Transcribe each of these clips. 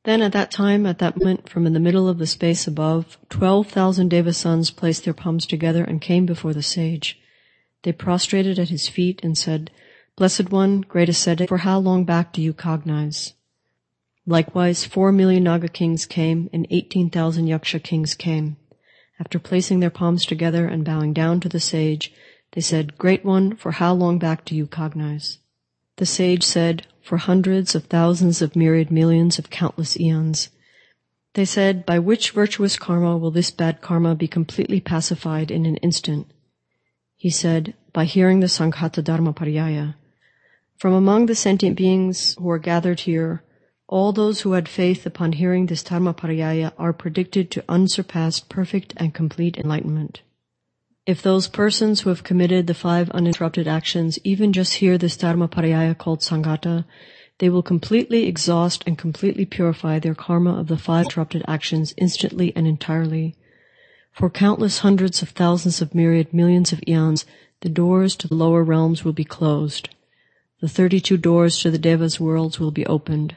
Then at that time, at that moment, from in the middle of the space above, 12,000 Deva sons placed their palms together and came before the sage. They prostrated at his feet and said, "Blessed One, great ascetic, for how long back do you cognize?" Likewise, 4 million Naga kings came, and 18,000 Yaksha kings came. After placing their palms together and bowing down to the sage, they said, "Great One, for how long back do you cognize?" The sage said, "For hundreds of thousands of myriad millions of countless eons." They said, "By which virtuous karma will this bad karma be completely pacified in an instant?" He said, "By hearing the Sanghata Dharma Pariyaya." From among the sentient beings who are gathered here, all those who had faith upon hearing this Dharma Pariyaya are predicted to unsurpassed perfect and complete enlightenment. If those persons who have committed the 5 uninterrupted actions even just hear this Dharma Pariyaya called Sanghata, they will completely exhaust and completely purify their karma of the 5 interrupted actions instantly and entirely. For countless hundreds of thousands of myriad millions of eons, the doors to the lower realms will be closed. The 32 doors to the Devas' worlds will be opened.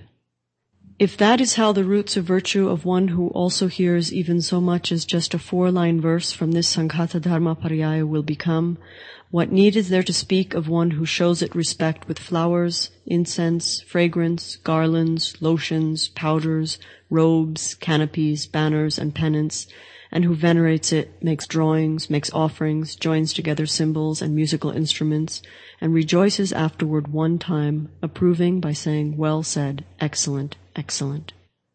If that is how the roots of virtue of one who also hears even so much as just a 4-line verse from this Sanghata Dharma Pariyaya will become, what need is there to speak of one who shows it respect with flowers, incense, fragrance, garlands, lotions, powders, robes, canopies, banners, and pennants, and who venerates it, makes drawings, makes offerings, joins together cymbals and musical instruments, and rejoices afterward one time, approving by saying, "Well said, excellent, excellent."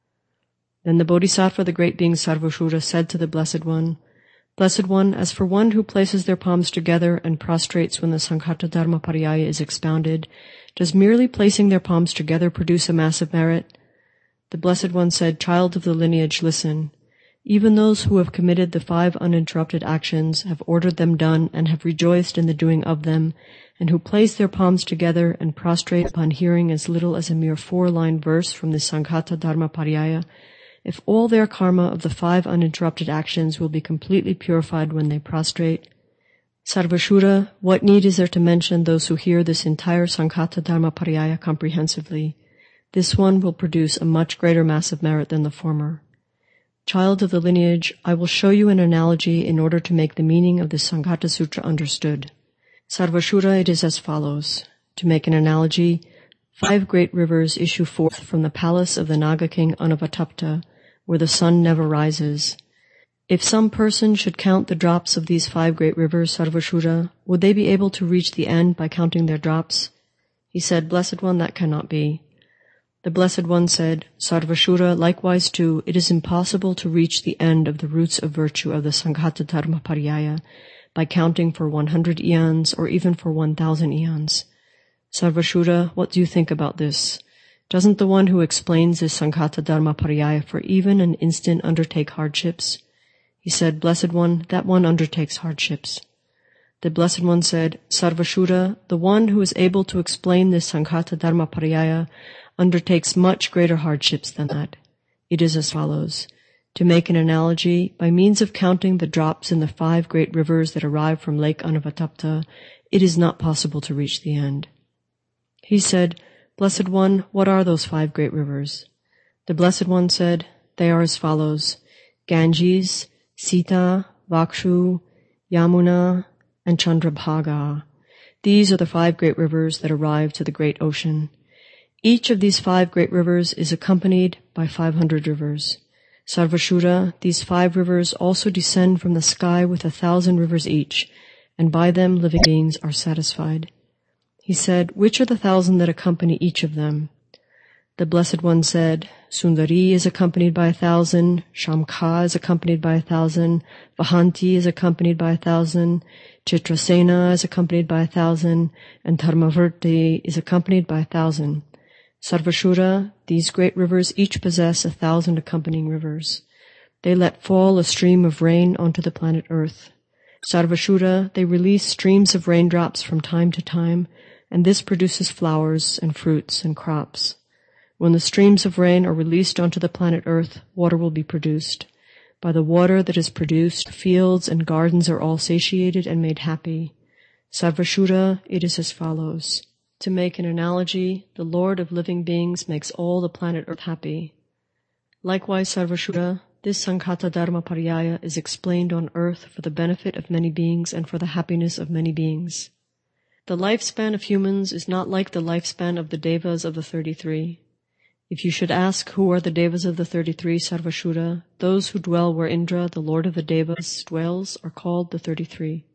Then the Bodhisattva, the great being Sarvashuddha, said to the Blessed One, "Blessed One, as for one who places their palms together and prostrates when the Sanghata Dharma Pariyaya is expounded, does merely placing their palms together produce a massive merit?" The Blessed One said, "Child of the lineage, listen. Even those who have committed the 5 uninterrupted actions, have ordered them done, and have rejoiced in the doing of them, and who place their palms together and prostrate upon hearing as little as a mere 4-line verse from the Sanghata Dharma Pariyaya, if all their karma of the 5 uninterrupted actions will be completely purified when they prostrate, Sarvashuddha, what need is there to mention those who hear this entire Sanghata Dharma Pariyaya comprehensively? This one will produce a much greater mass of merit than the former. Child of the lineage, I will show you an analogy in order to make the meaning of this Sanghata Sutra understood. Sarvashuddha, it is as follows. To make an analogy, 5 great rivers issue forth from the palace of the Naga king Anavatapta, where the sun never rises. If some person should count the drops of these 5 great rivers, Sarvashuddha, would they be able to reach the end by counting their drops? He said, "Blessed One, that cannot be." The Blessed One said, "Sarvashuddha, likewise too, it is impossible to reach the end of the roots of virtue of the Sanghata Dharma Pariyaya by counting for 100 eons or even for 1,000 eons. Sarvashuddha, what do you think about this? Doesn't the one who explains this Sanghata Dharma Pariyaya for even an instant undertake hardships?" He said, "Blessed One, that one undertakes hardships." The Blessed One said, "Sarvashuddha, the one who is able to explain this Sanghata Dharma Pariyaya undertakes much greater hardships than that. It is as follows. To make an analogy, by means of counting the drops in the 5 great rivers that arrive from Lake Anavatapta, it is not possible to reach the end." He said, "Blessed One, what are those 5 great rivers?" The Blessed One said, "They are as follows. Ganges, Sita, Vakshu, Yamuna, and Chandrabhaga. These are the 5 great rivers that arrive to the great ocean. Each of these 5 great rivers is accompanied by 500 rivers. Sarvashuddha, these 5 rivers also descend from the sky with 1,000 rivers each, and by them living beings are satisfied." He said, "Which are the 1,000 that accompany each of them?" The Blessed One said, "Sundari is accompanied by 1,000, Shamkha is accompanied by 1,000, Vahanti is accompanied by 1,000, Chitrasena is accompanied by 1,000, and Dharmavarti is accompanied by 1,000. Sarvashuddha, these great rivers each possess 1,000 accompanying rivers. They let fall a stream of rain onto the planet Earth. Sarvashuddha, they release streams of raindrops from time to time, and this produces flowers and fruits and crops. When the streams of rain are released onto the planet Earth, water will be produced. By the water that is produced, fields and gardens are all satiated and made happy. Sarvashuddha, it is as follows. To make an analogy, the Lord of living beings makes all the planet Earth happy. Likewise, Sarvashuddha, this Sankhata Dharma Pariyaya is explained on earth for the benefit of many beings and for the happiness of many beings. The lifespan of humans is not like the lifespan of the Devas of the 33. If you should ask who are the Devas of the 33, Sarvashuddha, those who dwell where Indra, the Lord of the Devas, dwells, are called the 33.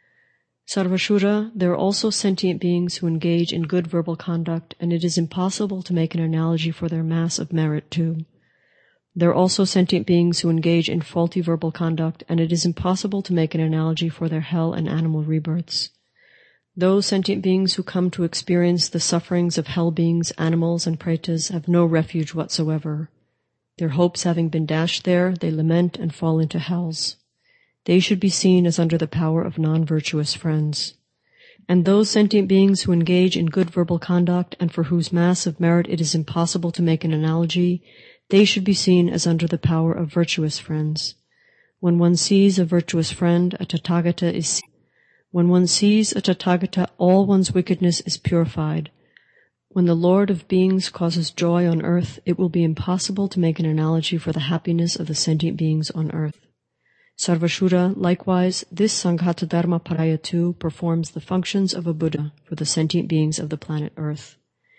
Sarvashuddha, there are also sentient beings who engage in good verbal conduct, and it is impossible to make an analogy for their mass of merit too. There are also sentient beings who engage in faulty verbal conduct, and it is impossible to make an analogy for their hell and animal rebirths. Those sentient beings who come to experience the sufferings of hell beings, animals, and pretas have no refuge whatsoever. Their hopes having been dashed there, they lament and fall into hells. They should be seen as under the power of non-virtuous friends. And those sentient beings who engage in good verbal conduct and for whose mass of merit it is impossible to make an analogy, they should be seen as under the power of virtuous friends. When one sees a virtuous friend, a Tathagata is seen. When one sees a Tathagata, all one's wickedness is purified. When the Lord of beings causes joy on earth, it will be impossible to make an analogy for the happiness of the sentient beings on earth. Sarvashuddha, likewise, this Sankhata Dharma Paraya too performs the functions of a Buddha for the sentient beings of the planet Earth.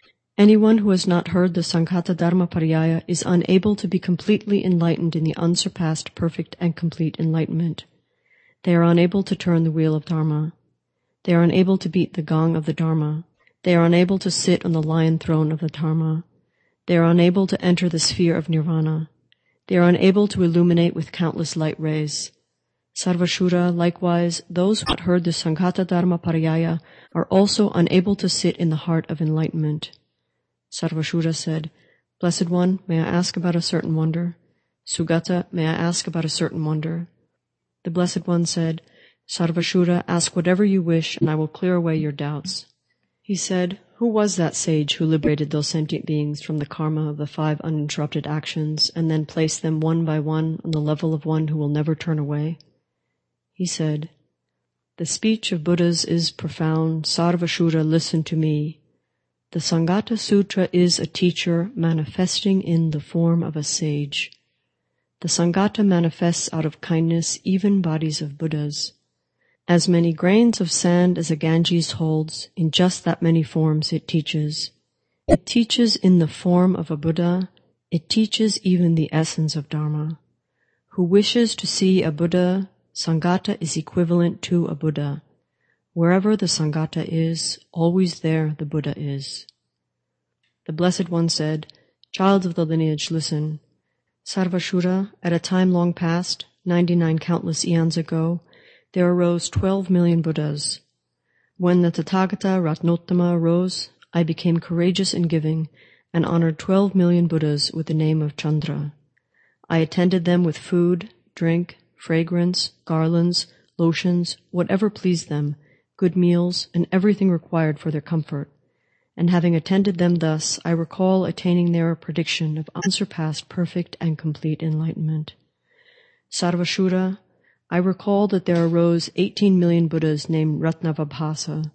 Anyone who has not heard the Sankhata Dharma Pariyaya is unable to be completely enlightened in the unsurpassed perfect and complete enlightenment. They are unable to turn the wheel of Dharma. They are unable to beat the gong of the Dharma. They are unable to sit on the lion throne of the Dharma. They are unable to enter the sphere of Nirvana. They are unable to illuminate with countless light rays. Sarvashuddha, likewise, those who have heard the Sankhata Dharma Pariyaya are also unable to sit in the heart of enlightenment. Sarvashuddha said, Blessed One, may I ask about a certain wonder? Sugata, may I ask about a certain wonder? The Blessed One said, Sarvashuddha, ask whatever you wish, and I will clear away your doubts. He said, Who was that sage who liberated those sentient beings from the karma of the 5 uninterrupted actions, and then placed them one by one on the level of one who will never turn away? He said, The speech of Buddhas is profound. Sarvashuddha, listen to me. The Sanghata Sutra is a teacher manifesting in the form of a sage. The Sanghata manifests out of kindness even bodies of Buddhas. As many grains of sand as a Ganges holds, in just that many forms it teaches. It teaches in the form of a Buddha. It teaches even the essence of Dharma. Who wishes to see a Buddha, Sanghata is equivalent to a Buddha. Wherever the Sanghata is, always there the Buddha is. The Blessed One said, Child of the lineage, listen. Sarvashuddha, at a time long past, 99 countless eons ago, there arose 12 million Buddhas. When the Tathagata Ratnottama arose, I became courageous in giving and honored 12 million Buddhas with the name of Chandra. I attended them with food, drink, fragrance, garlands, lotions, whatever pleased them, good meals, and everything required for their comfort. And having attended them thus, I recall attaining their prediction of unsurpassed perfect and complete enlightenment. Sarvashuddha, I recall that there arose 18 million Buddhas named Ratnavabhasa.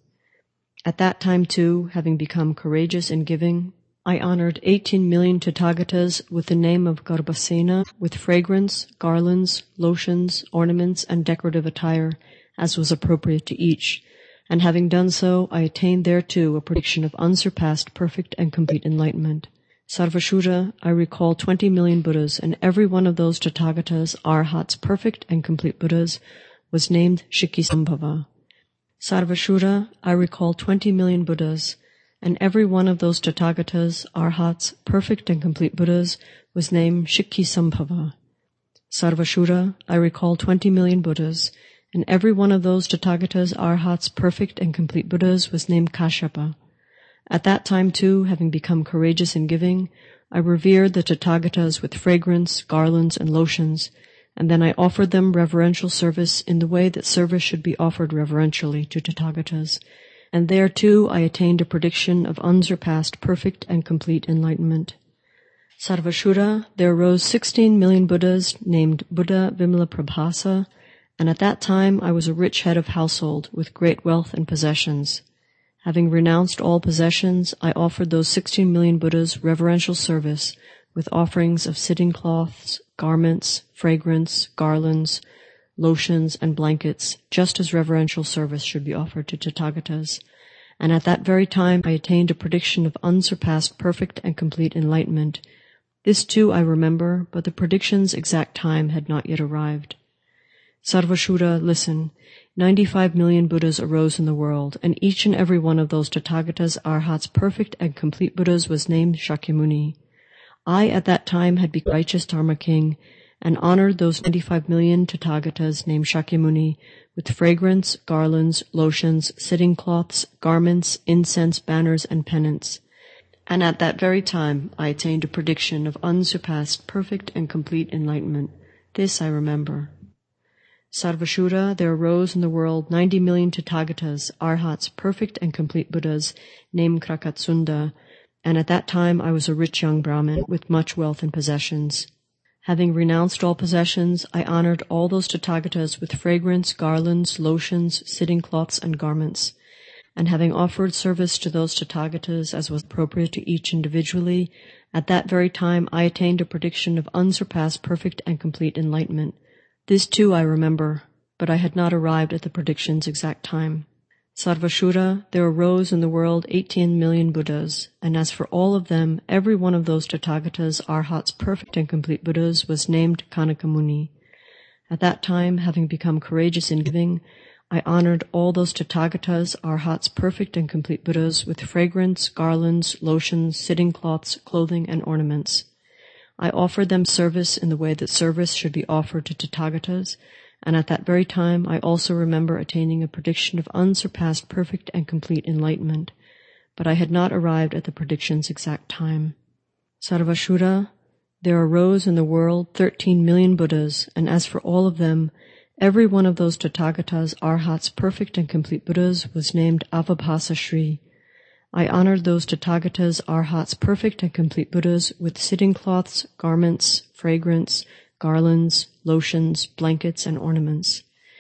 At that time too, having become courageous in giving, I honored 18 million Tathagatas with the name of Garbhasena, with fragrance, garlands, lotions, ornaments, and decorative attire, as was appropriate to each, and having done so, I attained thereto a prediction of unsurpassed perfect and complete enlightenment. Sarvashuddha, I recall 20 million Buddhas, and every one of those Tathagatas, Arhats, perfect and complete Buddhas, was named Shikhisambhava. Sarvashuddha, I recall 20 million Buddhas, and every one of those Tathagatas, Arhats, perfect and complete Buddhas, was named Shikhisambhava. Sarvashuddha, I recall 20 million Buddhas, and every one of those Tathagatas, Arhats, perfect and complete Buddhas, was named Kashyapa. At that time too, having become courageous in giving, I revered the Tathagatas with fragrance, garlands, and lotions, and then I offered them reverential service in the way that service should be offered reverentially to Tathagatas, and there too I attained a prediction of unsurpassed perfect and complete enlightenment. Sarvashuddha, there arose 16 million Buddhas named Buddha Vimalaprabhasa, and at that time I was a rich head of household with great wealth and possessions. Having renounced all possessions, I offered those 16 million Buddhas reverential service with offerings of sitting cloths, garments, fragrance, garlands, lotions, and blankets, just as reverential service should be offered to Tathagatas. And at that very time I attained a prediction of unsurpassed perfect and complete enlightenment. This too I remember, but the prediction's exact time had not yet arrived. Sarvashuddha, listen. 95 million Buddhas arose in the world, and each and every one of those Tathagatas, Arhats, perfect and complete Buddhas was named Shakyamuni. I at that time had become righteous Dharma king, and honored those 95 million Tathagatas named Shakyamuni with fragrance, garlands, lotions, sitting cloths, garments, incense, banners, and pennants. And at that very time I attained a prediction of unsurpassed, perfect, and complete enlightenment. This I remember. Sarvashuddha, there arose in the world 90 million Tathagatas, Arhats, perfect and complete Buddhas, named Krakatsunda, and at that time I was a rich young Brahmin with much wealth and possessions. Having renounced all possessions, I honored all those Tathagatas with fragrance, garlands, lotions, sitting cloths, and garments. And having offered service to those Tathagatas as was appropriate to each individually, at that very time I attained a prediction of unsurpassed perfect and complete enlightenment. This too I remember, but I had not arrived at the prediction's exact time. Sarvashuddha, there arose in the world 18 million Buddhas, and as for all of them, every one of those Tathagatas, Arhats, perfect and complete Buddhas, was named Kanakamuni. At that time, having become courageous in giving, I honored all those Tathagatas, Arhats, perfect and complete Buddhas with fragrance, garlands, lotions, sitting cloths, clothing, and ornaments. I offered them service in the way that service should be offered to Tathagatas, and at that very time I also remember attaining a prediction of unsurpassed perfect and complete enlightenment, but I had not arrived at the prediction's exact time. Sarvashuddha, there arose in the world 13 million Buddhas, and as for all of them, every one of those Tathagatas, Arhats, perfect and complete Buddhas was named Avabhasa Shri. I honored those Tathagatas, Arhats, perfect and complete Buddhas with sitting cloths, garments, fragrance, garlands, lotions, blankets, and ornaments.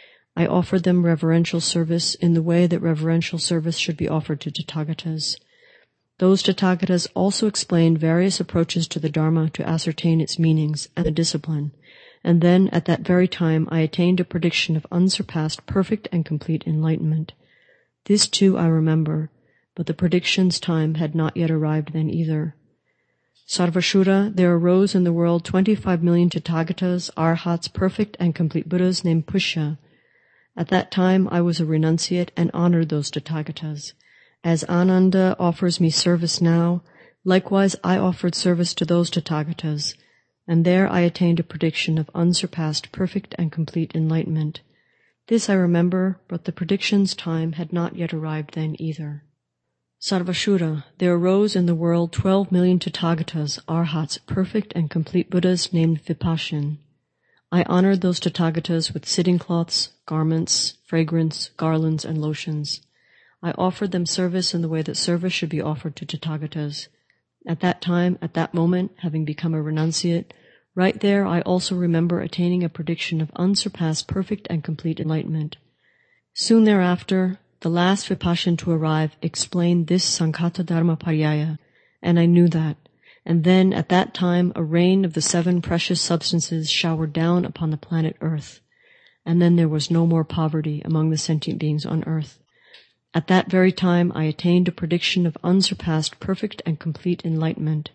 I offered them reverential service in the way that reverential service should be offered to Tathagatas. Those Tathagatas also explained various approaches to the Dharma to ascertain its meanings and the discipline, and then at that very time I attained a prediction of unsurpassed perfect and complete enlightenment. This too I remember, but the prediction's time had not yet arrived then either. Sarvashuddha, there arose in the world 25 million Tathagatas, Arhats, perfect and complete Buddhas named Pushya. At that time I was a renunciate and honored those Tathagatas. As Ananda offers me service now, likewise I offered service to those Tathagatas, and there I attained a prediction of unsurpassed perfect and complete enlightenment. This I remember, but the prediction's time had not yet arrived then either. Sarvashuddha, there arose in the world 12 million Tathagatas, Arhats, perfect and complete Buddhas named Vipashin. I honored those Tathagatas with sitting cloths, garments, fragrance, garlands, and lotions. I offered them service in the way that service should be offered to Tathagatas. At that time, at that moment, having become a renunciate, right there I also remember attaining a prediction of unsurpassed perfect and complete enlightenment. Soon thereafter, the last Vipashin to arrive explained this Sankhata Dharma Paryaya, and I knew that. And then, at that time, a rain of the 7 precious substances showered down upon the planet Earth. And then there was no more poverty among the sentient beings on Earth. At that very time, I attained a prediction of unsurpassed perfect and complete enlightenment.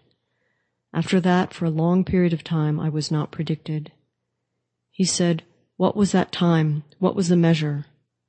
After that, for a long period of time, I was not predicted. He said, "What was that time? What was the measure?"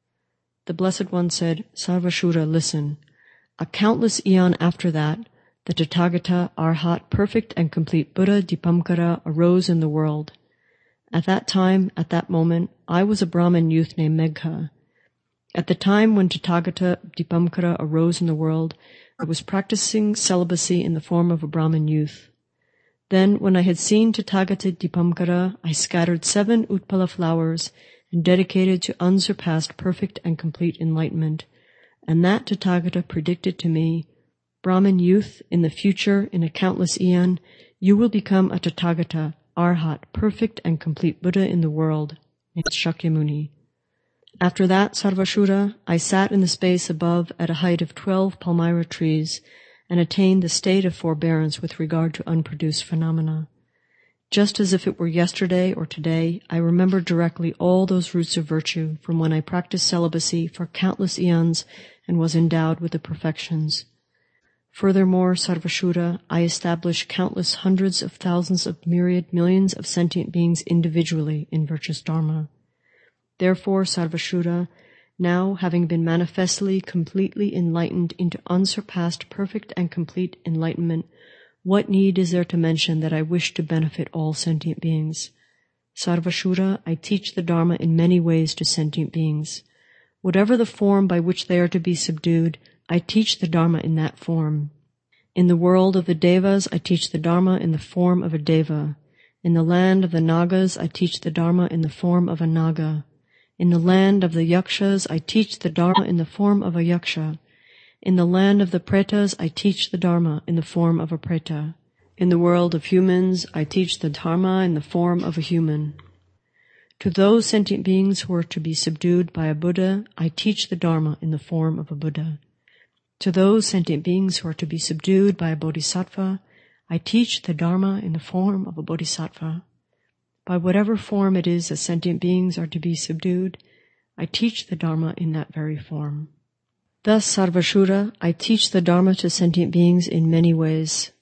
The Blessed One said, "Sarvashuddha, listen. A countless eon after that, the Tathagata, Arhat, perfect and complete Buddha Dipamkara arose in the world. At that time, at that moment, I was a Brahmin youth named Megha. At the time when Tathagata Dipamkara arose in the world, I was practicing celibacy in the form of a Brahmin youth. Then, when I had seen Tathagata Dipamkara, I scattered 7 Utpala flowers and dedicated to unsurpassed perfect and complete enlightenment, and that Tathagata predicted to me, 'Brahmin youth, in the future, in a countless eon, you will become a Tathagata, Arhat, perfect and complete Buddha in the world,' named Shakyamuni. After that, Sarvashuddha, I sat in the space above at a height of 12 palmyra trees, and attain the state of forbearance with regard to unproduced phenomena. Just as if it were yesterday or today, I remember directly all those roots of virtue from when I practiced celibacy for countless eons and was endowed with the perfections. Furthermore, Sarvashuddha, I establish countless hundreds of thousands of myriad millions of sentient beings individually in virtuous dharma. Therefore, Sarvashuddha, now having been manifestly completely enlightened into unsurpassed perfect and complete enlightenment, what need is there to mention that I wish to benefit all sentient beings? Sarvashuddha, I teach the Dharma in many ways to sentient beings. Whatever the form by which they are to be subdued, I teach the Dharma in that form. In the world of the Devas, I teach the Dharma in the form of a Deva. In the land of the Nagas, I teach the Dharma in the form of a Naga. In the land of the Yakshas, I teach the Dharma in the form of a Yaksha. In the land of the Pretas, I teach the Dharma in the form of a Preta. In the world of humans, I teach the Dharma in the form of a human. To those sentient beings who are to be subdued by a Buddha, I teach the Dharma in the form of a Buddha. To those sentient beings who are to be subdued by a Bodhisattva, I teach the Dharma in the form of a Bodhisattva. By whatever form it is that sentient beings are to be subdued, I teach the Dharma in that very form. Thus, Sarvashuddha, I teach the Dharma to sentient beings in many ways.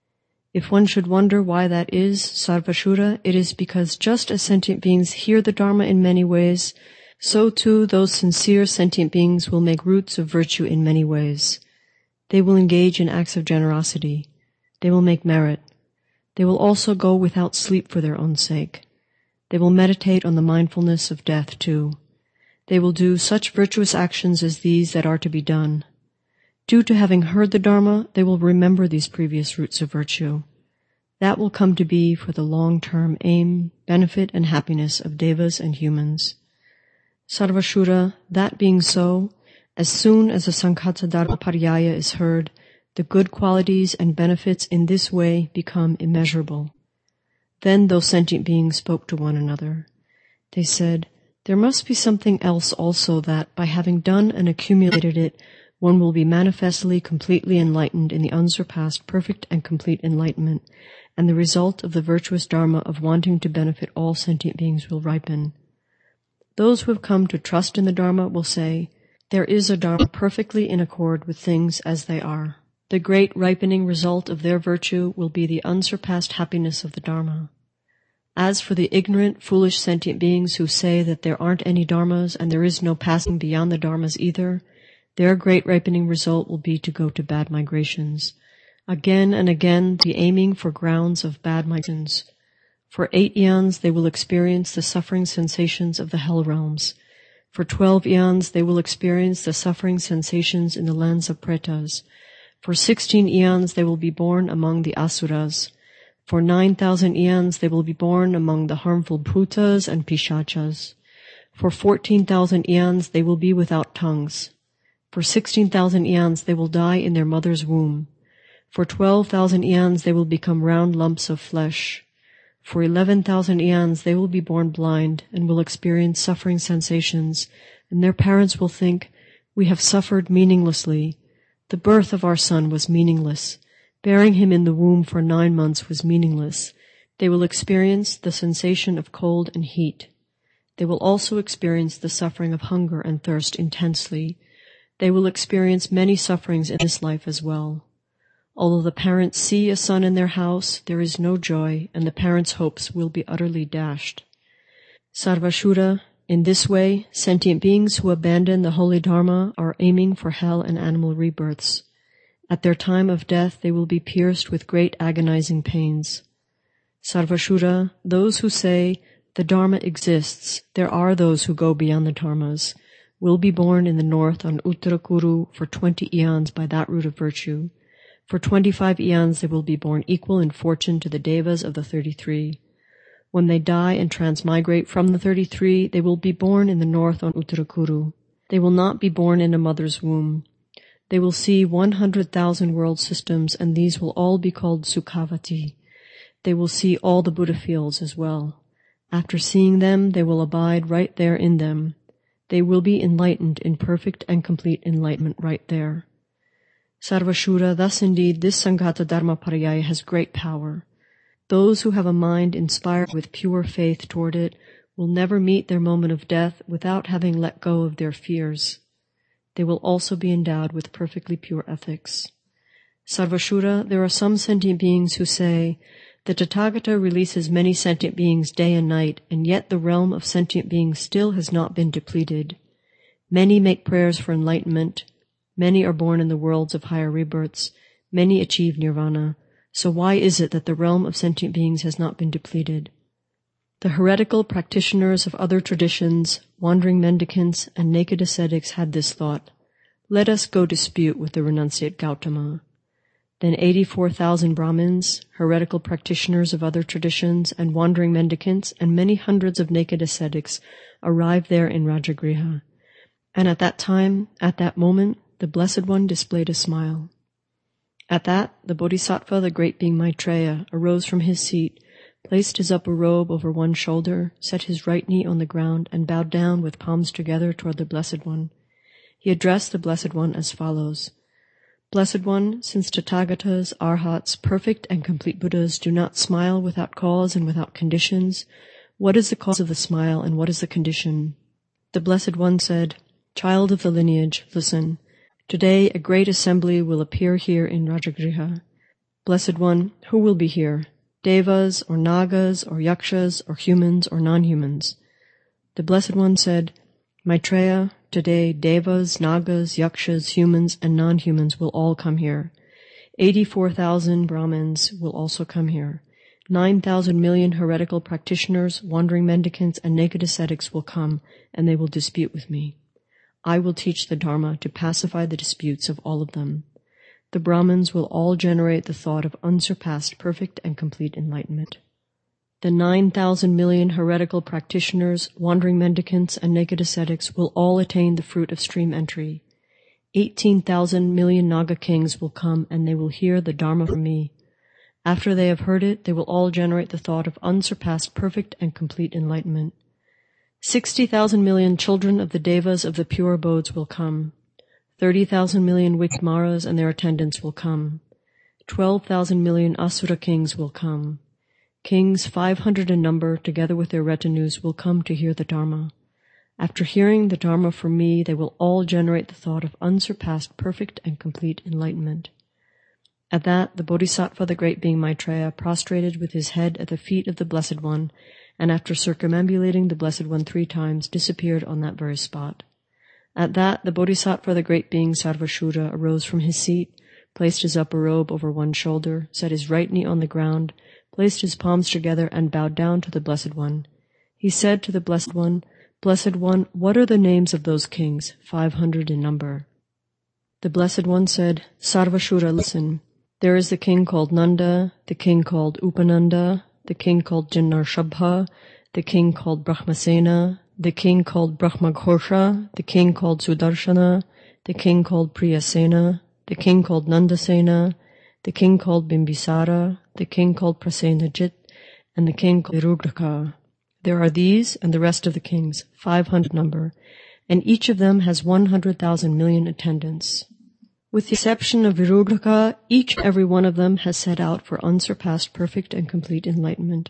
If one should wonder why that is, Sarvashuddha, it is because just as sentient beings hear the Dharma in many ways, so too those sincere sentient beings will make roots of virtue in many ways. They will engage in acts of generosity. They will make merit. They will also go without sleep for their own sake. They will meditate on the mindfulness of death too. They will do such virtuous actions as these that are to be done. Due to having heard the Dharma, they will remember these previous roots of virtue. That will come to be for the long-term aim, benefit, and happiness of devas and humans. Sarvashuddha, that being so, as soon as the Sankhata Dharma Paryaya is heard, the good qualities and benefits in this way become immeasurable. Then those sentient beings spoke to one another. They said, there must be something else also that, by having done and accumulated it, one will be manifestly completely enlightened in the unsurpassed perfect and complete enlightenment, and the result of the virtuous dharma of wanting to benefit all sentient beings will ripen. Those who have come to trust in the Dharma will say, there is a Dharma perfectly in accord with things as they are. The great ripening result of their virtue will be the unsurpassed happiness of the Dharma. As for the ignorant, foolish sentient beings who say that there aren't any dharmas and there is no passing beyond the dharmas either, their great ripening result will be to go to bad migrations. Again and again, the aiming for grounds of bad migrations. For 8 eons, they will experience the suffering sensations of the hell realms. For 12 eons, they will experience the suffering sensations in the lands of Pretas. For 16 eons, they will be born among the Asuras. For 9,000 eons, they will be born among the harmful Bhutas and Pishachas. For 14,000 eons, they will be without tongues. For 16,000 eons, they will die in their mother's womb. For 12,000 eons, they will become round lumps of flesh. For 11,000 eons, they will be born blind and will experience suffering sensations, and their parents will think, we have suffered meaninglessly. The birth of our son was meaningless. Bearing him in the womb for 9 months was meaningless. They will experience the sensation of cold and heat. They will also experience the suffering of hunger and thirst intensely. They will experience many sufferings in this life as well. Although the parents see a son in their house, there is no joy, and the parents' hopes will be utterly dashed. Sarvashuddha, in this way, sentient beings who abandon the holy Dharma are aiming for hell and animal rebirths. At their time of death, they will be pierced with great agonizing pains. Sarvashuddha, those who say, the Dharma exists, there are those who go beyond the Dharmas, will be born in the north on Uttarakuru for 20 eons by that root of virtue. For 25 eons they will be born equal in fortune to the Devas of the 33. When they die and transmigrate from the 33, they will be born in the north on Uttarakuru. They will not be born in a mother's womb. They will see 100,000 world systems, and these will all be called Sukhavati. They will see all the Buddha fields as well. After seeing them, they will abide right there in them. They will be enlightened in perfect and complete enlightenment right there. Sarvashura, thus indeed this Sanghata Dharma Pariyaya has great power. Those who have a mind inspired with pure faith toward it will never meet their moment of death without having let go of their fears. They will also be endowed with perfectly pure ethics. Sarvashura, there are some sentient beings who say, the Tathagata releases many sentient beings day and night, and yet the realm of sentient beings still has not been depleted. Many make prayers for enlightenment. Many are born in the worlds of higher rebirths. Many achieve nirvana. So why is it that the realm of sentient beings has not been depleted? The heretical practitioners of other traditions, wandering mendicants, and naked ascetics had this thought, let us go dispute with the renunciate Gautama. Then 84,000 Brahmins, heretical practitioners of other traditions, and wandering mendicants, and many hundreds of naked ascetics arrived there in Rajagriha. And at that time, at that moment, the Blessed One displayed a smile. At that, the Bodhisattva, the great being Maitreya, arose from his seat, placed his upper robe over one shoulder, set his right knee on the ground, and bowed down with palms together toward the Blessed One. He addressed the Blessed One as follows. Blessed One, since Tathagatas, Arhats, perfect and complete Buddhas do not smile without cause and without conditions, what is the cause of the smile and what is the condition? The Blessed One said, Child of the lineage, listen. Today a great assembly will appear here in Rajagriha. Blessed One, who will be here? Devas or Nagas or Yakshas or humans or non-humans? The Blessed One said, Maitreya, today Devas, Nagas, Yakshas, humans, and non-humans will all come here. 84,000 Brahmins will also come here. 9,000 million heretical practitioners, wandering mendicants, and naked ascetics will come, and they will dispute with me. I will teach the Dharma to pacify the disputes of all of them. The Brahmins will all generate the thought of unsurpassed, perfect, and complete enlightenment. The 9,000 million heretical practitioners, wandering mendicants, and naked ascetics will all attain the fruit of stream entry. 18,000 million Naga kings will come, and they will hear the Dharma from me. After they have heard it, they will all generate the thought of unsurpassed, perfect, and complete enlightenment. 60,000 million children of the Devas of the pure abodes will come. 30,000 million Vikmaras and their attendants will come. 12,000 million Asura kings will come. Kings 500 in number, together with their retinues, will come to hear the Dharma. After hearing the Dharma from me, they will all generate the thought of unsurpassed, perfect, and complete enlightenment. At that, the Bodhisattva, the great being Maitreya, prostrated with his head at the feet of the Blessed One, and after circumambulating the Blessed One 3 times, disappeared on that very spot. At that, the Bodhisattva, the great being Sarvashura, arose from his seat, placed his upper robe over one shoulder, set his right knee on the ground, placed his palms together, and bowed down to the Blessed One. He said to the Blessed One, Blessed One, what are the names of those kings, 500 in number? The Blessed One said, Sarvashura, listen. There is the king called Nanda, the king called Upananda, the king called Jinnarshabha, the king called Brahmasena, the king called Brahmaghorsha, the king called Sudarshana, the king called Priyasena, the king called Nandasena, the king called Bimbisara, the king called Prasenajit, and the king called Virudhaka. There are these and the rest of the kings, 500 number, and each of them has 100,000 million attendants. With the exception of Virudhaka, each and every one of them has set out for unsurpassed, perfect, and complete enlightenment.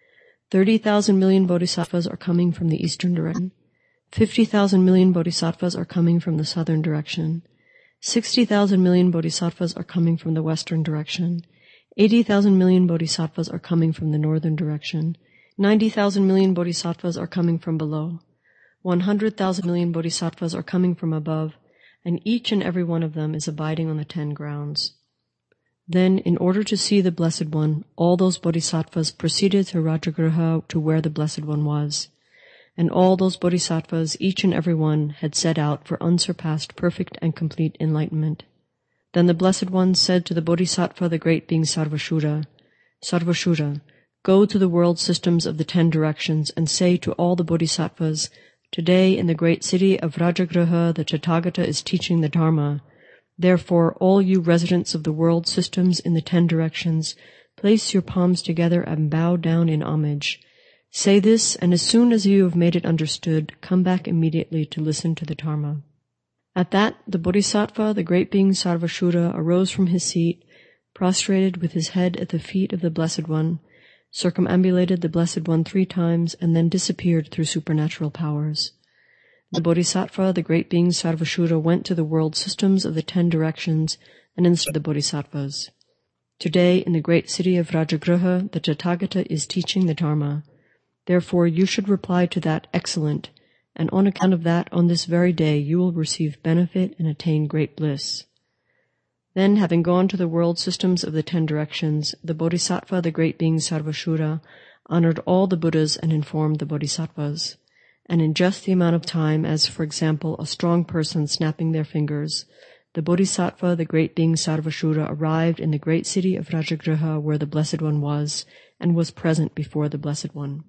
30,000 million bodhisattvas are coming from the eastern direction. 50,000 million bodhisattvas are coming from the southern direction. 60,000 million bodhisattvas are coming from the western direction. 80,000 million bodhisattvas are coming from the northern direction. 90,000 million bodhisattvas are coming from below. 100,000 million bodhisattvas are coming from above, and each and every one of them is abiding on the 10 grounds. Then, in order to see the Blessed One, all those bodhisattvas proceeded to Rajagriha to where the Blessed One was. And all those bodhisattvas, each and every one, had set out for unsurpassed, perfect, and complete enlightenment. Then the Blessed One said to the Bodhisattva, the great being Sarvashura, Sarvashura, go to the world systems of the 10 directions and say to all the bodhisattvas, today in the great city of Rajagriha the Tathagata is teaching the Dharma. Therefore, all you residents of the world systems in the 10 directions, place your palms together and bow down in homage. Say this, and as soon as you have made it understood, come back immediately to listen to the Dharma. At that, the Bodhisattva, the great being Sarvashuddha, arose from his seat, prostrated with his head at the feet of the Blessed One, circumambulated the Blessed One 3 times, and then disappeared through supernatural powers. The Bodhisattva, the great being Sarvashuddha, went to the world systems of the 10 directions and instructed the Bodhisattvas. Today, in the great city of Rajagriha, the Tathagata is teaching the Dharma. Therefore, you should reply to that excellent, and on account of that, on this very day, you will receive benefit and attain great bliss. Then, having gone to the world systems of the 10 directions, the Bodhisattva, the great being Sarvashuddha, honored all the Buddhas and informed the Bodhisattvas. And in just the amount of time as, for example, a strong person snapping their fingers, the Bodhisattva, the great being Sarvashuddha, arrived in the great city of Rajagriha where the Blessed One was, and was present before the Blessed One.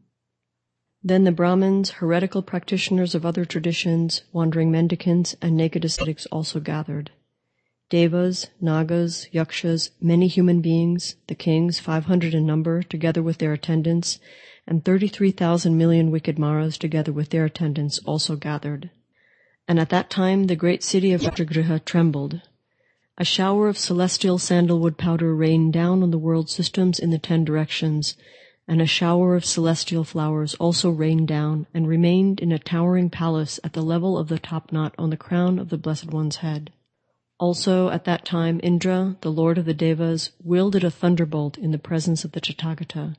Then the Brahmins, heretical practitioners of other traditions, wandering mendicants, and naked ascetics also gathered. Devas, Nagas, Yakshas, many human beings, the kings, 500 in number, together with their attendants, and 33,000 million wicked Maras, together with their attendants, also gathered. And at that time the great city of Rajagriha trembled. A shower of celestial sandalwood powder rained down on the world systems in the 10 directions, and a shower of celestial flowers also rained down and remained in a towering palace at the level of the topknot on the crown of the Blessed One's head. Also at that time Indra, the lord of the Devas, wielded a thunderbolt in the presence of the Tathagata.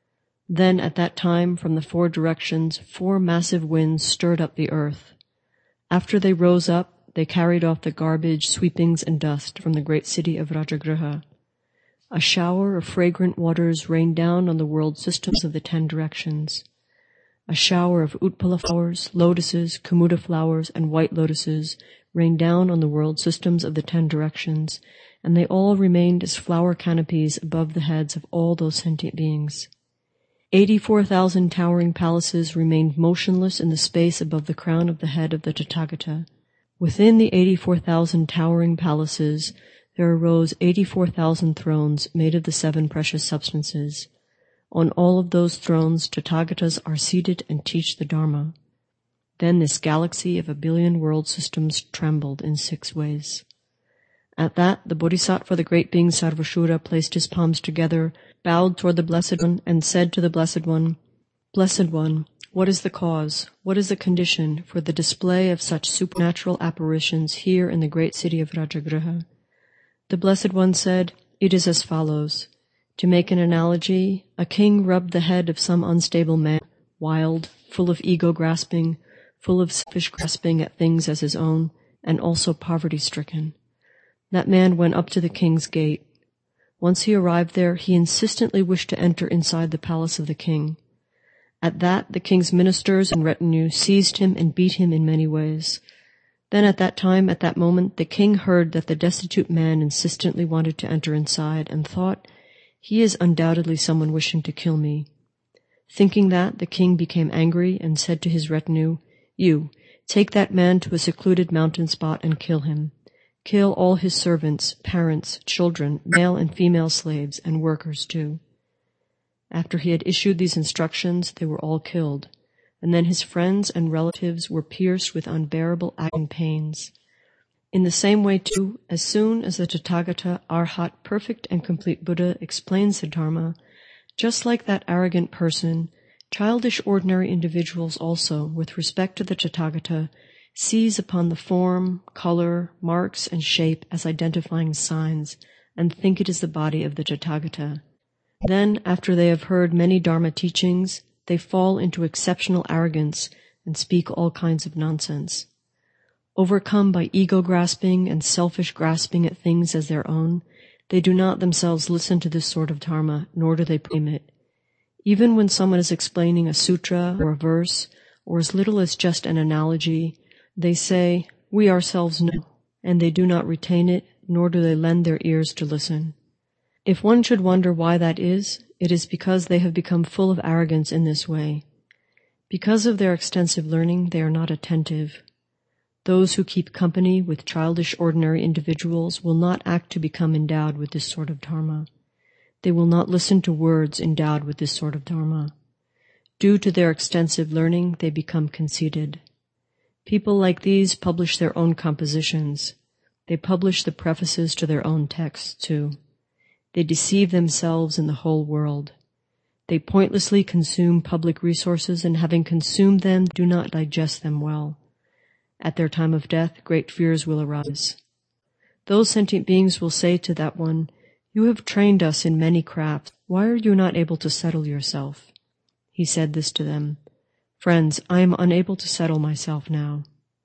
Then at that time from the 4 directions 4 massive winds stirred up the earth. After they rose up, they carried off the garbage, sweepings, and dust from the great city of Rajagriha. A shower of fragrant waters rained down on the world systems of the 10 directions. A shower of utpala flowers, lotuses, kumuda flowers, and white lotuses rained down on the world systems of the 10 directions, and they all remained as flower canopies above the heads of all those sentient beings. 84,000 towering palaces remained motionless in the space above the crown of the head of the Tathagata. Within the 84,000 towering palaces there arose 84,000 thrones made of the 7 precious substances. On all of those thrones Tathagatas are seated and teach the Dharma. Then this galaxy of 1 billion world systems trembled in 6 ways. At that, the Bodhisattva, the great being Sarvashuddha, placed his palms together, bowed toward the Blessed One, and said to the Blessed One, Blessed One, what is the cause, what is the condition for the display of such supernatural apparitions here in the great city of Rajagriha? The Blessed One said, It is as follows. To make an analogy, a king rubbed the head of some unstable man, wild, full of ego-grasping, full of selfish grasping at things as his own, and also poverty-stricken. That man went up to the king's gate. Once he arrived there, he insistently wished to enter inside the palace of the king. At that, the king's ministers and retinue seized him and beat him in many ways. Then at that moment, the king heard that the destitute man insistently wanted to enter inside and thought, He is undoubtedly someone wishing to kill me. Thinking that, the king became angry and said to his retinue, You, take that man to a secluded mountain spot and kill him. Kill all his servants, parents, children, male and female slaves, and workers too. After he had issued these instructions, they were all killed, and then his friends and relatives were pierced with unbearable agony pains. In the same way too, as soon as the Tathagata, Arhat, perfect and complete Buddha, explains the Dharma, just like that arrogant person, childish ordinary individuals also, with respect to the Tathagata, seize upon the form, color, marks, and shape as identifying signs, and think it is the body of the Tathagata. Then, after they have heard many Dharma teachings, they fall into exceptional arrogance and speak all kinds of nonsense. Overcome by ego-grasping and selfish grasping at things as their own, they do not themselves listen to this sort of Dharma, nor do they proclaim it. Even when someone is explaining a sutra or a verse, or as little as just an analogy, they say, We ourselves know, and they do not retain it, nor do they lend their ears to listen. If one should wonder why that is, it is because they have become full of arrogance in this way. Because of their extensive learning, they are not attentive. Those who keep company with childish ordinary individuals will not act to become endowed with this sort of Dharma. They will not listen to words endowed with this sort of Dharma. Due to their extensive learning, they become conceited. People like these publish their own compositions. They publish the prefaces to their own texts, too. They deceive themselves and the whole world. They pointlessly consume public resources, and having consumed them, do not digest them well. At their time of death, great fears will arise. Those sentient beings will say to that one, "You have trained us in many crafts. Why are you not able to settle yourself?" He said this to them, "Friends, I am unable to settle myself now."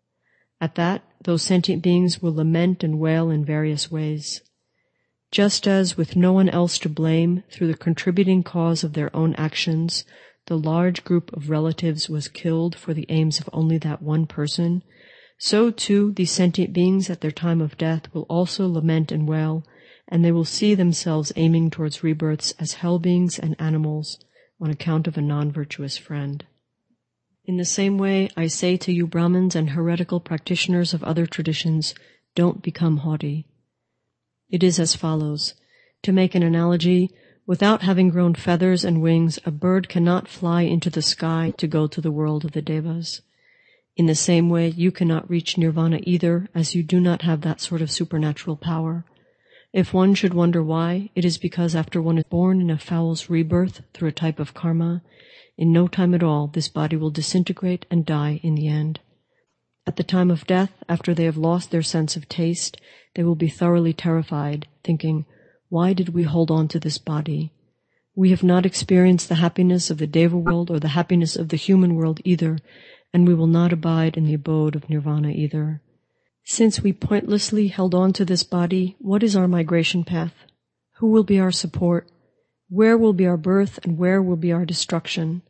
At that, those sentient beings will lament and wail in various ways. Just as, with no one else to blame, through the contributing cause of their own actions, the large group of relatives was killed for the aims of only that one person, so too these sentient beings at their time of death will also lament and wail, and they will see themselves aiming towards rebirths as hell beings and animals on account of a non-virtuous friend. In the same way, I say to you Brahmins and heretical practitioners of other traditions, don't become haughty. It is as follows. To make an analogy, without having grown feathers and wings, a bird cannot fly into the sky to go to the world of the Devas. In the same way, you cannot reach nirvana either, as you do not have that sort of supernatural power. If one should wonder why, it is because after one is born in a fowl's rebirth through a type of karma, in no time at all this body will disintegrate and die in the end. At the time of death, after they have lost their sense of taste, they will be thoroughly terrified, thinking, "Why did we hold on to this body? We have not experienced the happiness of the Deva world or the happiness of the human world either, and we will not abide in the abode of nirvana either. Since we pointlessly held on to this body, what is our migration path? Who will be our support? Where will be our birth, and where will be our destruction?"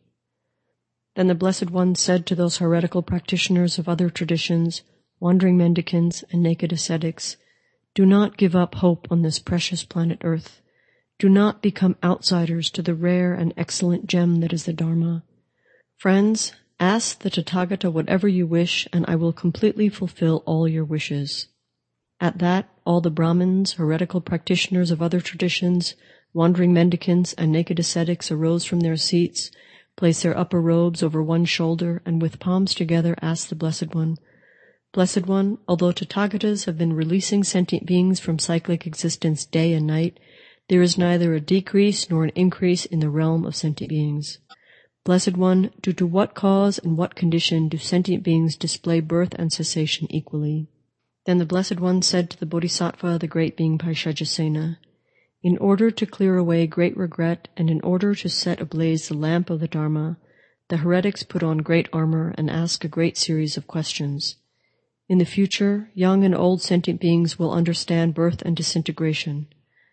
Then the Blessed One said to those heretical practitioners of other traditions, wandering mendicants, and naked ascetics, "Do not give up hope on this precious planet Earth. Do not become outsiders to the rare and excellent gem that is the Dharma. Friends, ask the Tathagata whatever you wish, and I will completely fulfill all your wishes." At that, all the Brahmins, heretical practitioners of other traditions, wandering mendicants, and naked ascetics arose from their seats, placed their upper robes over one shoulder, and with palms together asked the Blessed One, "Blessed One, although Tathagatas have been releasing sentient beings from cyclic existence day and night, there is neither a decrease nor an increase in the realm of sentient beings. Blessed One, due to what cause and what condition do sentient beings display birth and cessation equally?" Then the Blessed One said to the Bodhisattva, the great being Paishajasena, "In order to clear away great regret and in order to set ablaze the lamp of the Dharma, the heretics put on great armor and ask a great series of questions. In the future, young and old sentient beings will understand birth and disintegration.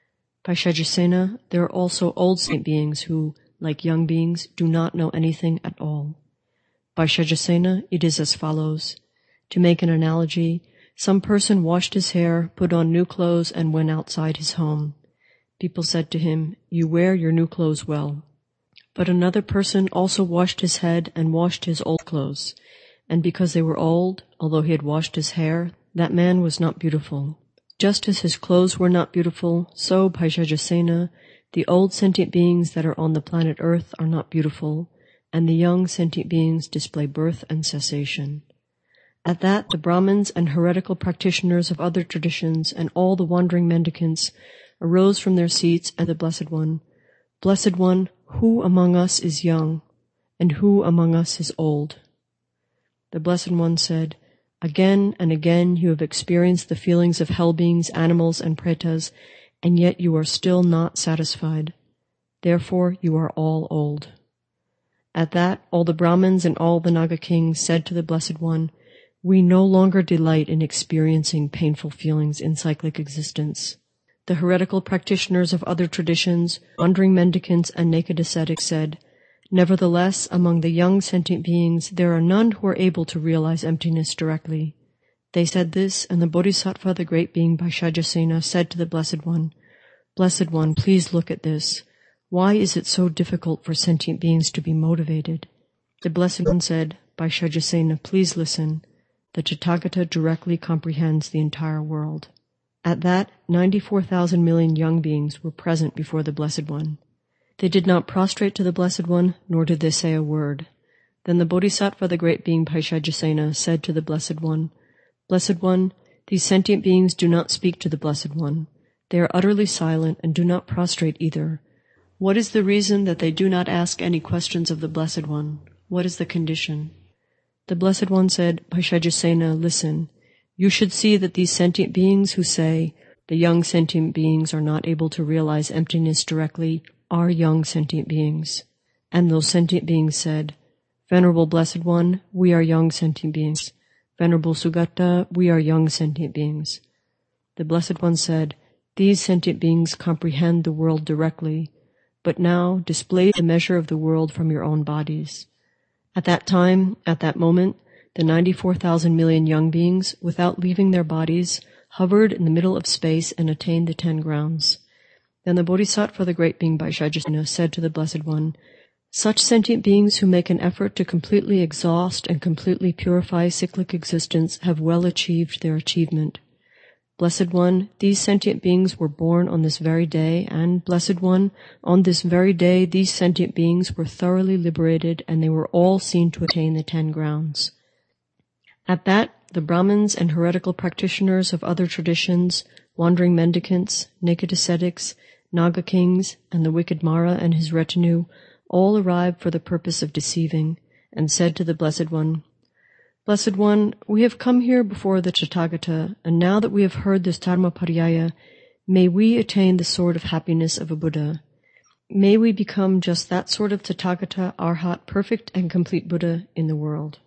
Paishajasena, there are also old sentient beings who, like young beings, do not know anything at all. Paishajasena, it is as follows. To make an analogy, some person washed his hair, put on new clothes, and went outside his home. People said to him, "You wear your new clothes well." But another person also washed his head and washed his old clothes, and because they were old, although he had washed his hair, that man was not beautiful. Just as his clothes were not beautiful, so, Paishajasena, the old sentient beings that are on the planet Earth are not beautiful, and the young sentient beings display birth and cessation. At that, the Brahmins and heretical practitioners of other traditions and all the wandering mendicants arose from their seats and the Blessed One, "Blessed One, who among us is young, and who among us is old?" The Blessed One said, "Again and again you have experienced the feelings of hell beings, animals, and pretas, and yet you are still not satisfied. Therefore you are all old." At that, all the Brahmins and all the Naga kings said to the Blessed One, "We no longer delight in experiencing painful feelings in cyclic existence." The heretical practitioners of other traditions, wandering mendicants, and naked ascetics said, "Nevertheless, among the young sentient beings, there are none who are able to realize emptiness directly." They said this, and the Bodhisattva, the great being Paishajasena, said to the Blessed One, "Blessed One, please look at this. Why is it so difficult for sentient beings to be motivated?" The Blessed One said, "Paishajasena, please listen. The Tathagata directly comprehends the entire world." At that, 94,000 million young beings were present before the Blessed One. They did not prostrate to the Blessed One, nor did they say a word. Then the Bodhisattva, the great being Paishajasena, said to the Blessed One, Blessed One, these sentient beings do not speak to the Blessed One. They are utterly silent and do not prostrate either. What is the reason that they do not ask any questions of the Blessed One? What is the condition? The Blessed One said, Paishajasena, listen. You should see that these sentient beings who say, the young sentient beings are not able to realize emptiness directly, are young sentient beings. And those sentient beings said, Venerable Blessed One, we are young sentient beings. Venerable Sugata, we are young sentient beings. The Blessed One said, these sentient beings comprehend the world directly, but now display the measure of the world from your own bodies. At that time, at that moment, the 94,000 million young beings, without leaving their bodies, hovered in the middle of space and attained the 10 grounds. Then the Bodhisattva, the great being Paishajasena, said to the Blessed One, such sentient beings who make an effort to completely exhaust and completely purify cyclic existence have well achieved their achievement. Blessed One, these sentient beings were born on this very day, and, Blessed One, on this very day these sentient beings were thoroughly liberated, and they were all seen to attain the 10 grounds. At that, the Brahmins and heretical practitioners of other traditions, wandering mendicants, naked ascetics, Naga kings, and the wicked Mara and his retinue, all arrived for the purpose of deceiving, and said to the Blessed One, Blessed One, we have come here before the Tathagata, and now that we have heard this Dharmapariyaya, may we attain the sort of happiness of a Buddha. May we become just that sort of Tathagata, Arhat, perfect and complete Buddha in the world.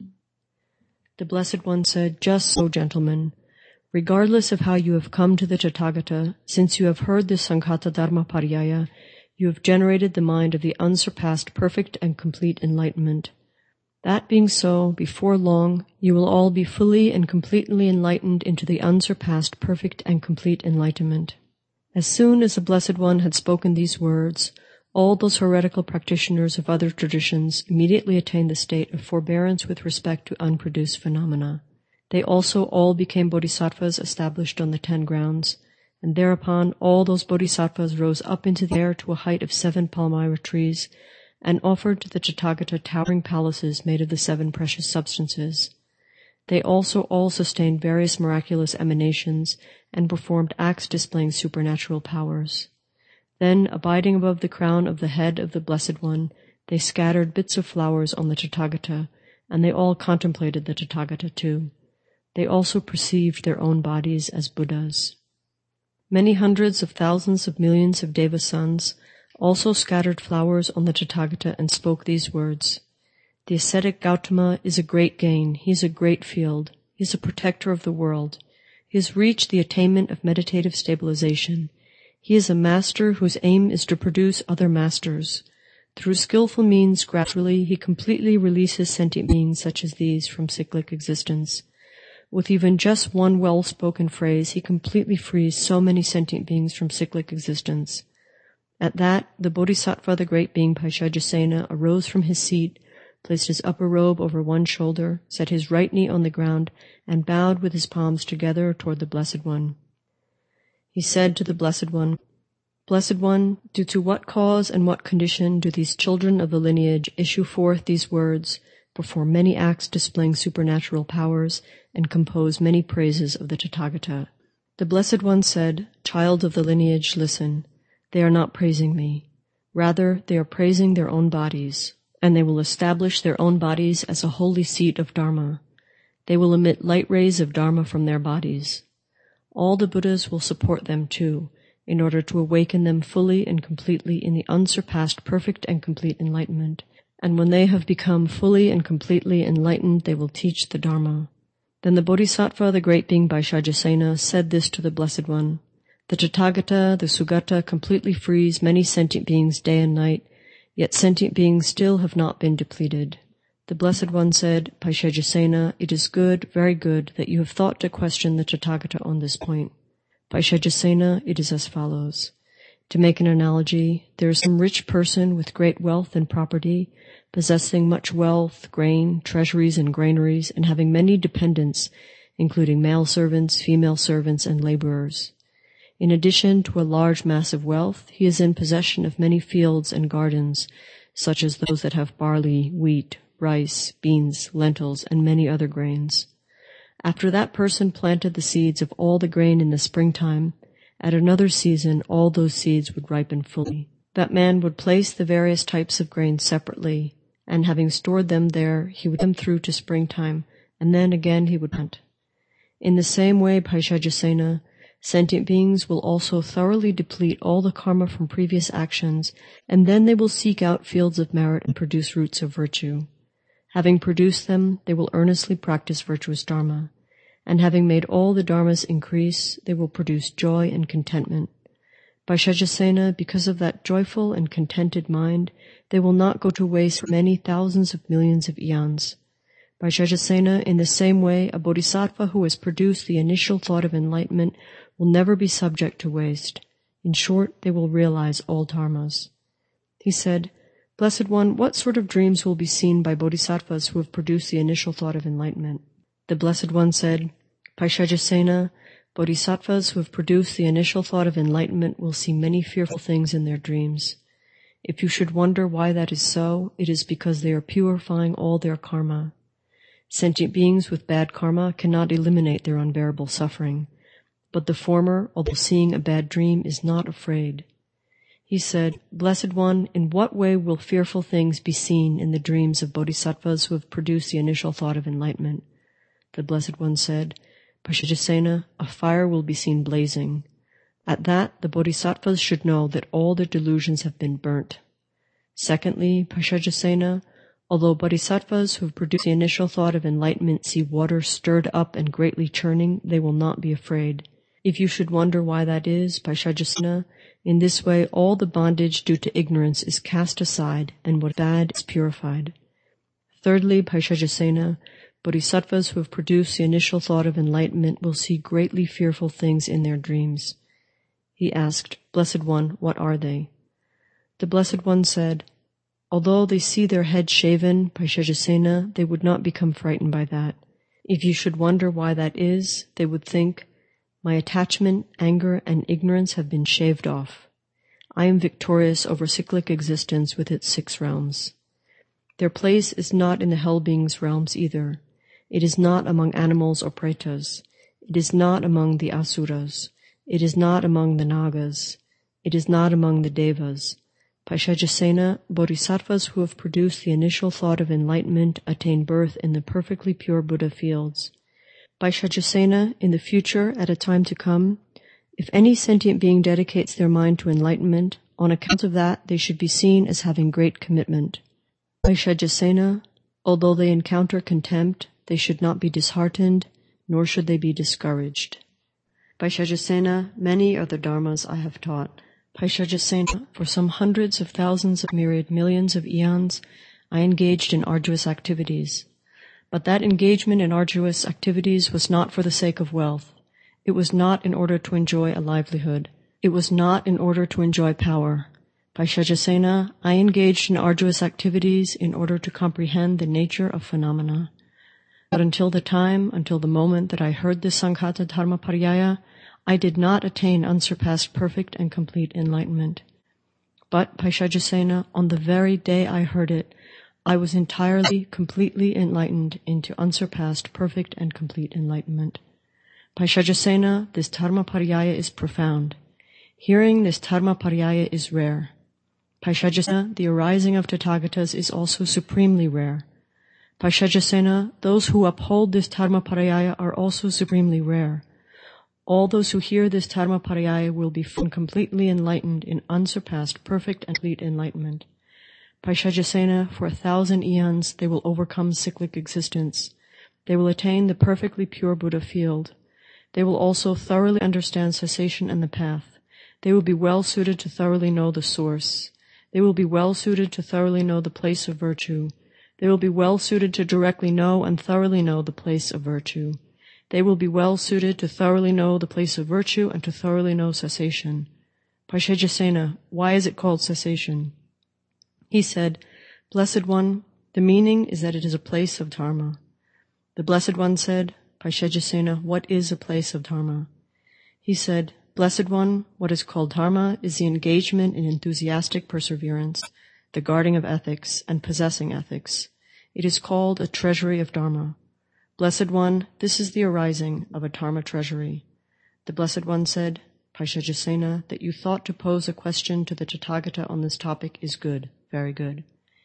The Blessed One said, just so, gentlemen. Regardless of how you have come to the Tathagata, since you have heard this Sankhata Dharmapariyaya, you have generated the mind of the unsurpassed perfect and complete enlightenment. That being so, before long, you will all be fully and completely enlightened into the unsurpassed perfect and complete enlightenment. As soon as the Blessed One had spoken these words, all those heretical practitioners of other traditions immediately attained the state of forbearance with respect to unproduced phenomena. They also all became bodhisattvas established on the 10 grounds, and thereupon all those bodhisattvas rose up into the air to a height of 7 palmyra trees, and offered to the Tathagata towering palaces made of the 7 precious substances. They also all sustained various miraculous emanations, and performed acts displaying supernatural powers. Then, abiding above the crown of the head of the Blessed One, they scattered bits of flowers on the Tathagata, and they all contemplated the Tathagata too. They also perceived their own bodies as Buddhas. Many hundreds of thousands of millions of Deva sons also scattered flowers on the Tathagata and spoke these words. The ascetic Gautama is a great gain. He is a great field. He is a protector of the world. He has reached the attainment of meditative stabilization. He is a master whose aim is to produce other masters. Through skillful means, gradually, he completely releases sentient beings such as these from cyclic existence. With even just one well-spoken phrase, he completely frees so many sentient beings from cyclic existence. At that, the Bodhisattva, the great being Paishajasena, arose from his seat, placed his upper robe over one shoulder, set his right knee on the ground, and bowed with his palms together toward the Blessed One. He said to the Blessed One, Blessed One, due to what cause and what condition do these children of the lineage issue forth these words, perform many acts displaying supernatural powers, and compose many praises of the Tathagata? The Blessed One said, Child of the lineage, listen. They are not praising me. Rather, they are praising their own bodies, and they will establish their own bodies as a holy seat of Dharma. They will emit light rays of Dharma from their bodies. All the Buddhas will support them too, in order to awaken them fully and completely in the unsurpassed perfect and complete enlightenment. And when they have become fully and completely enlightened, they will teach the Dharma. Then the Bodhisattva, the great being Paishajasena, said this to the Blessed One. The Tathagata, the Sugata, completely frees many sentient beings day and night, yet sentient beings still have not been depleted. The Blessed One said, Paishajasena, it is good, very good, that you have thought to question the Tathagata on this point. Paishajasena, it is as follows. To make an analogy, there is some rich person with great wealth and property, possessing much wealth, grain, treasuries and granaries, and having many dependents, including male servants, female servants, and laborers. In addition to a large mass of wealth, he is in possession of many fields and gardens, such as those that have barley, wheat, rice, beans, lentils, and many other grains. After that person planted the seeds of all the grain in the springtime, at another season all those seeds would ripen fully. That man would place the various types of grain separately, and having stored them there, he would them through to springtime, and then again he would plant. In the same way, Paishajasena, sentient beings will also thoroughly deplete all the karma from previous actions, and then they will seek out fields of merit and produce roots of virtue. Having produced them, they will earnestly practice virtuous dharma, and having made all the dharmas increase, they will produce joy and contentment. Paishajasena, because of that joyful and contented mind, they will not go to waste for many thousands of millions of eons. Paishajasena, in the same way, a bodhisattva who has produced the initial thought of enlightenment will never be subject to waste. In short, they will realize all dharmas. He said, Blessed One, what sort of dreams will be seen by bodhisattvas who have produced the initial thought of enlightenment? The Blessed One said, Paishajasena, bodhisattvas who have produced the initial thought of enlightenment will see many fearful things in their dreams. If you should wonder why that is so, it is because they are purifying all their karma. Sentient beings with bad karma cannot eliminate their unbearable suffering, but the former, although seeing a bad dream, is not afraid. He said, Blessed One, in what way will fearful things be seen in the dreams of bodhisattvas who have produced the initial thought of enlightenment? The Blessed One said, Paishajasena, a fire will be seen blazing. At that, the bodhisattvas should know that all their delusions have been burnt. Secondly, Paishajasena, although bodhisattvas who have produced the initial thought of enlightenment see water stirred up and greatly churning, they will not be afraid. If you should wonder why that is, Paishajasena, in this way all the bondage due to ignorance is cast aside and what bad is purified. Thirdly, Paishajasena, bodhisattvas who have produced the initial thought of enlightenment will see greatly fearful things in their dreams. He asked, Blessed One, what are they? The Blessed One said, Although they see their head shaven, Paishajasena, they would not become frightened by that. If you should wonder why that is, they would think, My attachment, anger, and ignorance have been shaved off. I am victorious over cyclic existence with its 6 realms. Their place is not in the hell beings' realms either. It is not among animals or pretas. It is not among the asuras. It is not among the nagas. It is not among the devas. Paishajasena, bodhisattvas who have produced the initial thought of enlightenment attain birth in the perfectly pure Buddha fields. Paishajasena, in the future, at a time to come, if any sentient being dedicates their mind to enlightenment, on account of that they should be seen as having great commitment. Paishajasena, although they encounter contempt, they should not be disheartened, nor should they be discouraged. Paishajasena, many are the dharmas I have taught. Paishajasena, for some hundreds of thousands of myriad millions of eons, I engaged in arduous activities. But that engagement in arduous activities was not for the sake of wealth. It was not in order to enjoy a livelihood. It was not in order to enjoy power. Paishajasena, I engaged in arduous activities in order to comprehend the nature of phenomena. But until the moment that I heard this Sankhata Dharmapariyaya, I did not attain unsurpassed perfect and complete enlightenment. But, Paishajasena, on the very day I heard it, I was entirely, completely enlightened into unsurpassed perfect and complete enlightenment. Paishajasena, this Dharmapariyaya is profound. Hearing this Dharmapariyaya is rare. Paishajasena, the arising of Tathagatas is also supremely rare. Paishajasena, those who uphold this Dharmapariyaya are also supremely rare. All those who hear this Dharmapariyaya will be completely enlightened in unsurpassed perfect and complete enlightenment. Paishajasena, for 1,000 eons they will overcome cyclic existence. They will attain the perfectly pure Buddha field. They will also thoroughly understand cessation and the path. They will be well suited to thoroughly know the source. They will be well suited to thoroughly know the place of virtue. They will be well suited to directly know and thoroughly know the place of virtue. They will be well suited to thoroughly know the place of virtue and to thoroughly know cessation. Paishajasena, why is it called cessation? He said, Blessed One, the meaning is that it is a place of dharma. The Blessed One said, Paishajasena, what is a place of dharma? He said, Blessed One, what is called dharma is the engagement in enthusiastic perseverance, the guarding of ethics, and possessing ethics. It is called a treasury of Dharma. Blessed One, this is the arising of a Dharma treasury. The Blessed One said, Paishajasena, that you thought to pose a question to the Tathagata on this topic is good, very good.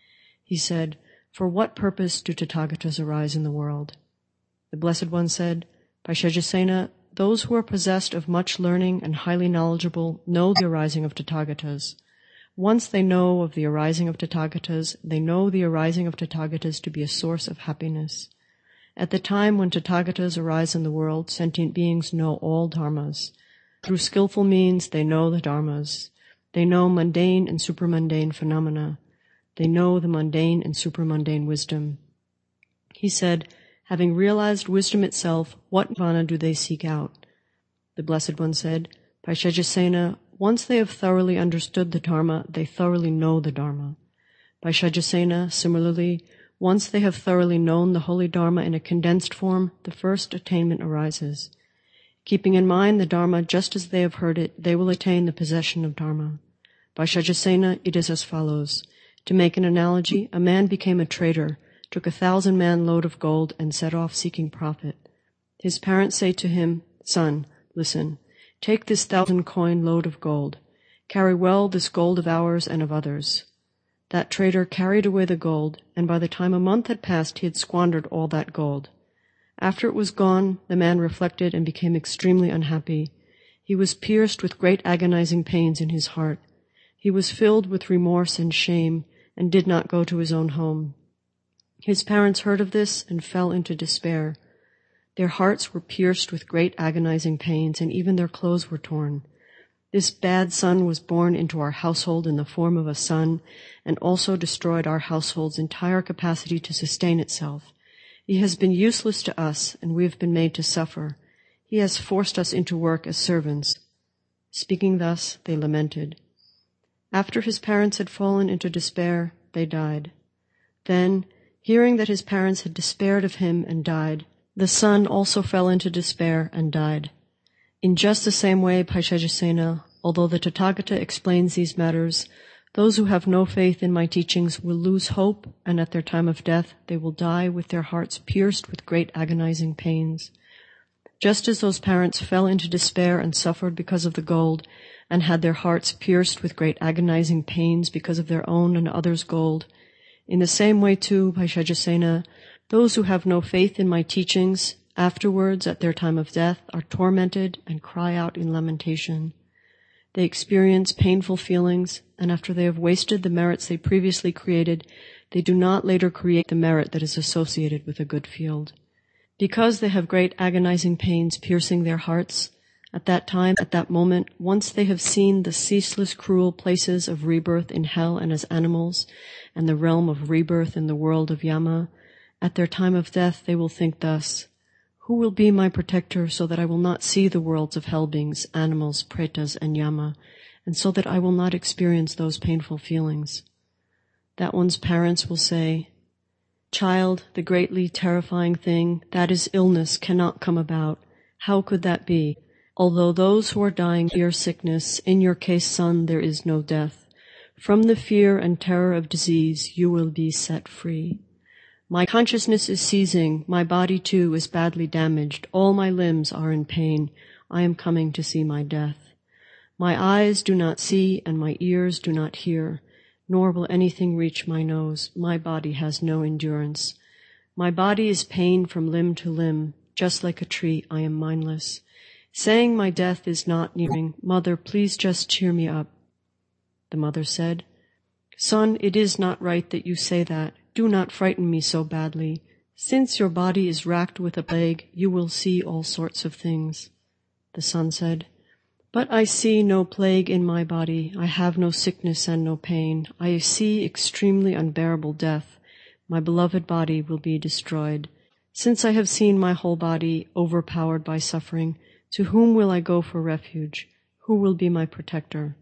He said, for what purpose do Tathagatas arise in the world? The Blessed One said, Paishajasena, those who are possessed of much learning and highly knowledgeable know the arising of Tathagatas. Once they know of the arising of Tathagatas, they know the arising of Tathagatas to be a source of happiness. At the time when Tathagatas arise in the world, sentient beings know all dharmas. Through skillful means, they know the dharmas. They know mundane and supramundane phenomena. They know the mundane and supramundane wisdom. He said, having realized wisdom itself, what nirvana do they seek out? The Blessed One said, Paishajasena, once they have thoroughly understood the Dharma, they thoroughly know the Dharma. Paishajasena, similarly, once they have thoroughly known the holy Dharma in a condensed form, the first attainment arises. Keeping in mind the Dharma just as they have heard it, they will attain the possession of Dharma. Paishajasena, it is as follows. To make an analogy, a man became a trader, took 1,000-man load of gold, and set off seeking profit. His parents say to him, Son, listen, take this 1,000-coin load of gold. Carry well this gold of ours and of others. That trader carried away the gold, and by the time a month had passed, he had squandered all that gold. After it was gone, the man reflected and became extremely unhappy. He was pierced with great agonizing pains in his heart. He was filled with remorse and shame, and did not go to his own home. His parents heard of this and fell into despair. Their hearts were pierced with great agonizing pains, and even their clothes were torn. This bad son was born into our household in the form of a son, and also destroyed our household's entire capacity to sustain itself. He has been useless to us, and we have been made to suffer. He has forced us into work as servants. Speaking thus, they lamented. After his parents had fallen into despair, they died. Then, hearing that his parents had despaired of him and died, the son also fell into despair and died. In just the same way, Paishajasena, although the Tathagata explains these matters, those who have no faith in my teachings will lose hope, and at their time of death they will die with their hearts pierced with great agonizing pains. Just as those parents fell into despair and suffered because of the gold, and had their hearts pierced with great agonizing pains because of their own and others' gold, in the same way too, Paishajasena, those who have no faith in my teachings, afterwards, at their time of death, are tormented and cry out in lamentation. They experience painful feelings, and after they have wasted the merits they previously created, they do not later create the merit that is associated with a good field. Because they have great agonizing pains piercing their hearts, at that time, at that moment, once they have seen the ceaseless cruel places of rebirth in hell and as animals, and the realm of rebirth in the world of Yama, at their time of death they will think thus, who will be my protector so that I will not see the worlds of hell beings, animals, pretas, and Yama, and so that I will not experience those painful feelings? That one's parents will say, Child, the greatly terrifying thing, that is illness, cannot come about. How could that be? Although those who are dying fear sickness, in your case, son, there is no death. From the fear and terror of disease, you will be set free. My consciousness is ceasing. My body, too, is badly damaged. All my limbs are in pain. I am coming to see my death. My eyes do not see, and my ears do not hear, nor will anything reach my nose. My body has no endurance. My body is pain from limb to limb. Just like a tree, I am mindless. Saying my death is not nearing, Mother, please just cheer me up. The mother said, Son, it is not right that you say that. Do not frighten me so badly. Since your body is racked with a plague, you will see all sorts of things. The son said, But I see no plague in my body. I have no sickness and no pain. I see extremely unbearable death. My beloved body will be destroyed. Since I have seen my whole body overpowered by suffering, to whom will I go for refuge? Who will be my protector?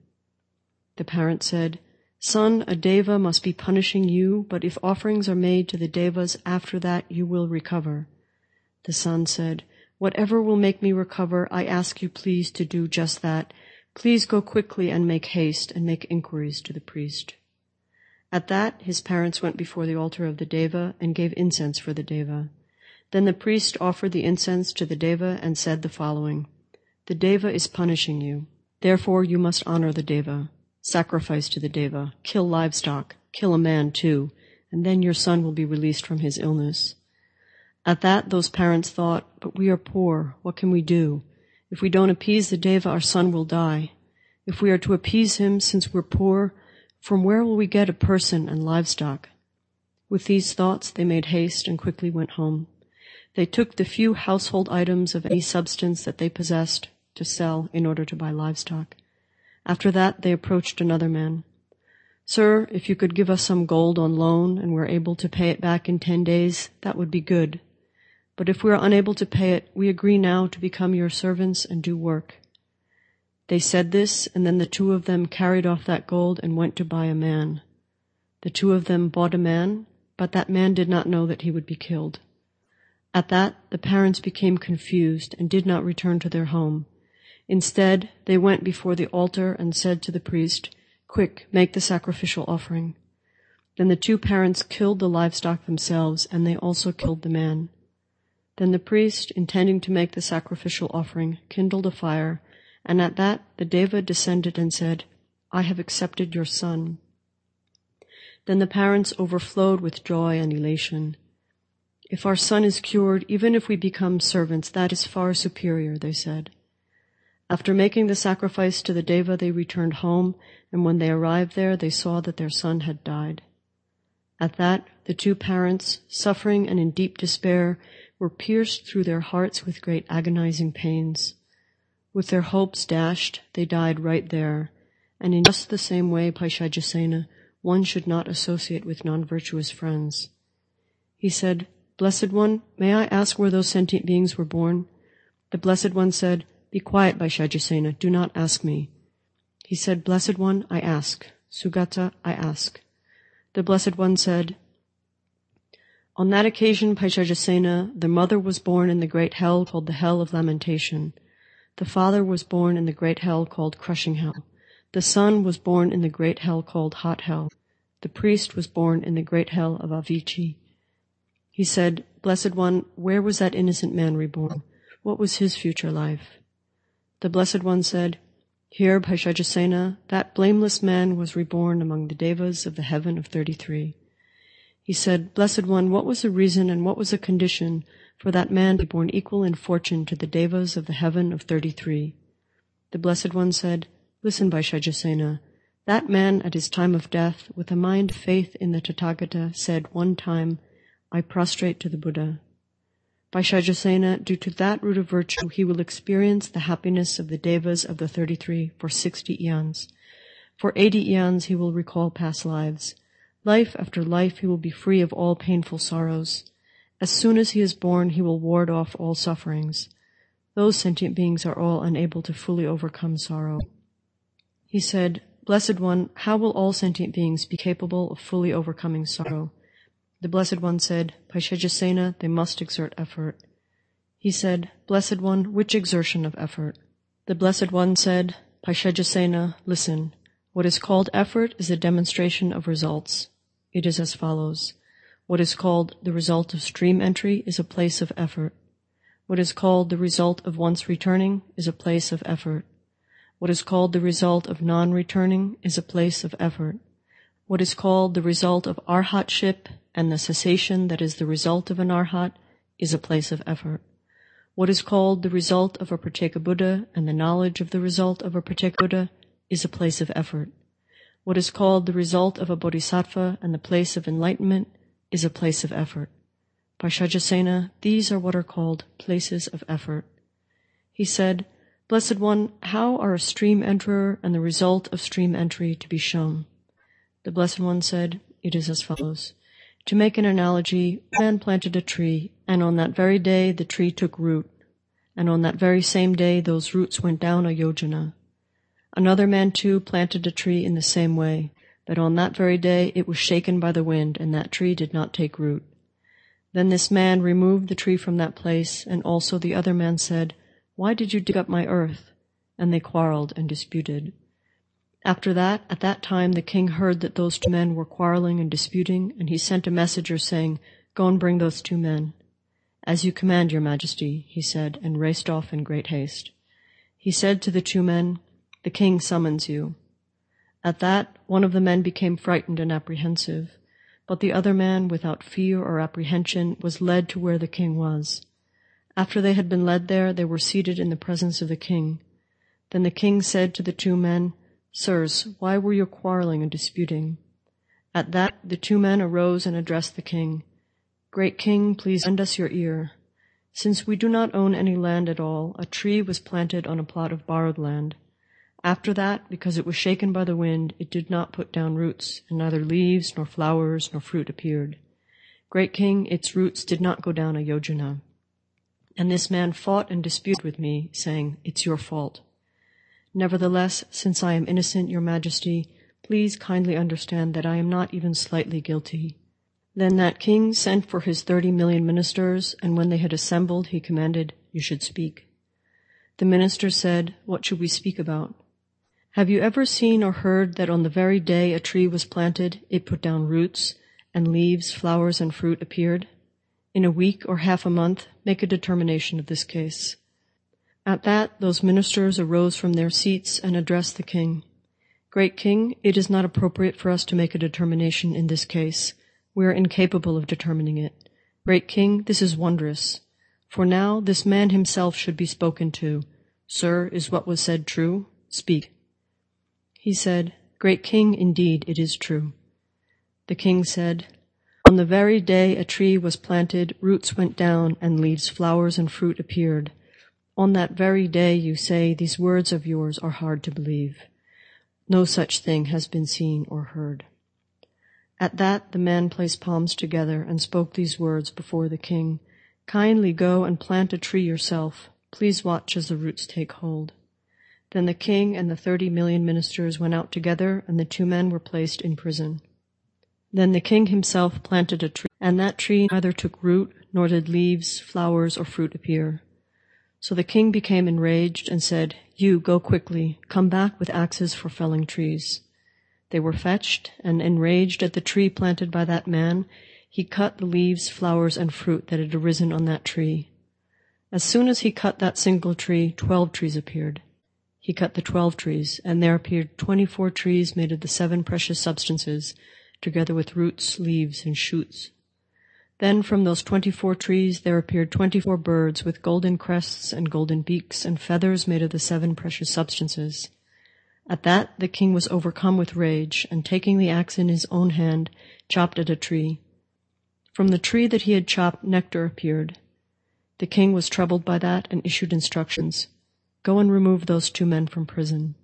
The parent said, Son, a deva must be punishing you, but if offerings are made to the devas after that, you will recover. The son said, Whatever will make me recover, I ask you please to do just that. Please go quickly and make haste and make inquiries to the priest. At that, his parents went before the altar of the Deva and gave incense for the Deva. Then the priest offered the incense to the Deva and said the following: "The Deva is punishing you. Therefore you must honor the Deva. Sacrifice to the Deva. Kill livestock. Kill a man too, and then your son will be released from his illness." At that, those parents thought, "But we are poor. What can we do? If we don't appease the Deva, our son will die. If we are to appease him, since we're poor, from where will we get a person and livestock?" With these thoughts, they made haste and quickly went home. They took the few household items of any substance that they possessed to sell in order to buy livestock. After that, they approached another man. "Sir, if you could give us some gold on loan and we're able to pay it back in 10 days, that would be good. But if we are unable to pay it, we agree now to become your servants and do work." They said this, and then the two of them carried off that gold and went to buy a man. The two of them bought a man, but that man did not know that he would be killed. At that, the parents became confused and did not return to their home. Instead, they went before the altar and said to the priest, "Quick, make the sacrificial offering." Then the two parents killed the livestock themselves, and they also killed the man. Then the priest, intending to make the sacrificial offering, kindled a fire, and at that the Deva descended and said, "I have accepted your son." Then the parents overflowed with joy and elation. "If our son is cured, even if we become servants, that is far superior," they said. After making the sacrifice to the Deva, they returned home, and when they arrived there, they saw that their son had died. At that, the two parents, suffering and in deep despair, were pierced through their hearts with great agonizing pains. With their hopes dashed, they died right there, and in just the same way, Paishajasena, one should not associate with non-virtuous friends. He said, "Blessed One, may I ask where those sentient beings were born?" The Blessed One said, "Be quiet, Paishajasena, do not ask me." He said, "Blessed One, I ask. Sugata, I ask." The Blessed One said, "On that occasion, Paishajasena, the mother was born in the great hell called the Hell of Lamentation. The father was born in the great hell called Crushing Hell. The son was born in the great hell called Hot Hell. The priest was born in the great hell of Avici." He said, "Blessed One, where was that innocent man reborn? What was his future life?" The Blessed One said, "Here, Paishajasena, that blameless man was reborn among the Devas of the heaven of 33. He said, "Blessed One, what was the reason and what was the condition for that man to be born equal in fortune to the Devas of the heaven of 33? The Blessed One said, "Listen, Paishajasena, that man at his time of death, with a mind of faith in the Tathagata, said one time, 'I prostrate to the Buddha.' Paishajasena, due to that root of virtue, he will experience the happiness of the Devas of the 33 for 60 eons. For 80 eons he will recall past lives. Life after life he will be free of all painful sorrows. As soon as he is born, he will ward off all sufferings. Those sentient beings are all unable to fully overcome sorrow." He said, "Blessed One, how will all sentient beings be capable of fully overcoming sorrow?" The Blessed One said, "Paishajasena, they must exert effort." He said, "Blessed One, which exertion of effort?" The Blessed One said, "Paishajasena, listen. What is called effort is a demonstration of results. It is as follows. What is called the result of stream entry is a place of effort. What is called the result of once returning is a place of effort. What is called the result of non-returning is a place of effort. What is called the result of arhatship and the cessation that is the result of an arhat is a place of effort. What is called the result of a Pratyeka Buddha and the knowledge of the result of a Pratyeka Buddha is a place of effort. What is called the result of a Bodhisattva and the place of enlightenment is a place of effort. Paishajasena, these are what are called places of effort." He said, "Blessed One, how are a stream enterer and the result of stream entry to be shown?" The Blessed One said, "It is as follows. To make an analogy, a man planted a tree, and on that very day the tree took root, and on that very same day those roots went down a yojana. Another man too planted a tree in the same way, but on that very day it was shaken by the wind, and that tree did not take root. Then this man removed the tree from that place, and also the other man said, 'Why did you dig up my earth?' And they quarreled and disputed. After that, at that time the king heard that those 2 men were quarreling and disputing, and he sent a messenger saying, "Go and bring those 2 men." "As you command, your majesty," he said, and raced off in great haste. He said to the 2 men, "The king summons you." At that, one of the men became frightened and apprehensive, but the other man, without fear or apprehension, was led to where the king was. After they had been led there, they were seated in the presence of the king. Then the king said to the 2 men, "Sirs, why were you quarreling and disputing?" At that, the 2 men arose and addressed the king. "Great king, please lend us your ear. Since we do not own any land at all, a tree was planted on a plot of borrowed land. After that, because it was shaken by the wind, it did not put down roots, and neither leaves, nor flowers, nor fruit appeared. Great king, its roots did not go down a yojana. And this man fought and disputed with me, saying, 'It's your fault.' Nevertheless, since I am innocent, your majesty, please kindly understand that I am not even slightly guilty." Then that king sent for his 30 million ministers, and when they had assembled, he commanded, "You should speak." The ministers said, "What should we speak about?" "Have you ever seen or heard that on the very day a tree was planted, it put down roots, and leaves, flowers, and fruit appeared? In a week or half a month, make a determination of this case." At that, those ministers arose from their seats and addressed the king. "Great king, it is not appropriate for us to make a determination in this case. We are incapable of determining it. Great king, this is wondrous. For now, this man himself should be spoken to. Sir, is what was said true? Speak." He said, "Great king, indeed it is true." The king said, "On the very day a tree was planted, roots went down, and leaves, flowers, and fruit appeared. On that very day, you say, these words of yours are hard to believe. No such thing has been seen or heard." At that, the man placed palms together and spoke these words before the king. "Kindly go and plant a tree yourself. Please watch as the roots take hold." Then the king and the 30 million ministers went out together, and the 2 men were placed in prison. Then the king himself planted a tree, and that tree neither took root, nor did leaves, flowers, or fruit appear. So the king became enraged and said, "You, go quickly, come back with axes for felling trees." They were fetched, and enraged at the tree planted by that man, he cut the leaves, flowers, and fruit that had arisen on that tree. As soon as he cut that single tree, 12 trees appeared. He cut the 12 trees, and there appeared 24 trees made of the 7 precious substances, together with roots, leaves, and shoots. Then from those 24 trees there appeared 24 birds with golden crests and golden beaks and feathers made of the 7 precious substances. At that the king was overcome with rage, and taking the axe in his own hand, chopped at a tree. From the tree that he had chopped, nectar appeared. The king was troubled by that and issued instructions. "Go and remove those 2 men from prison."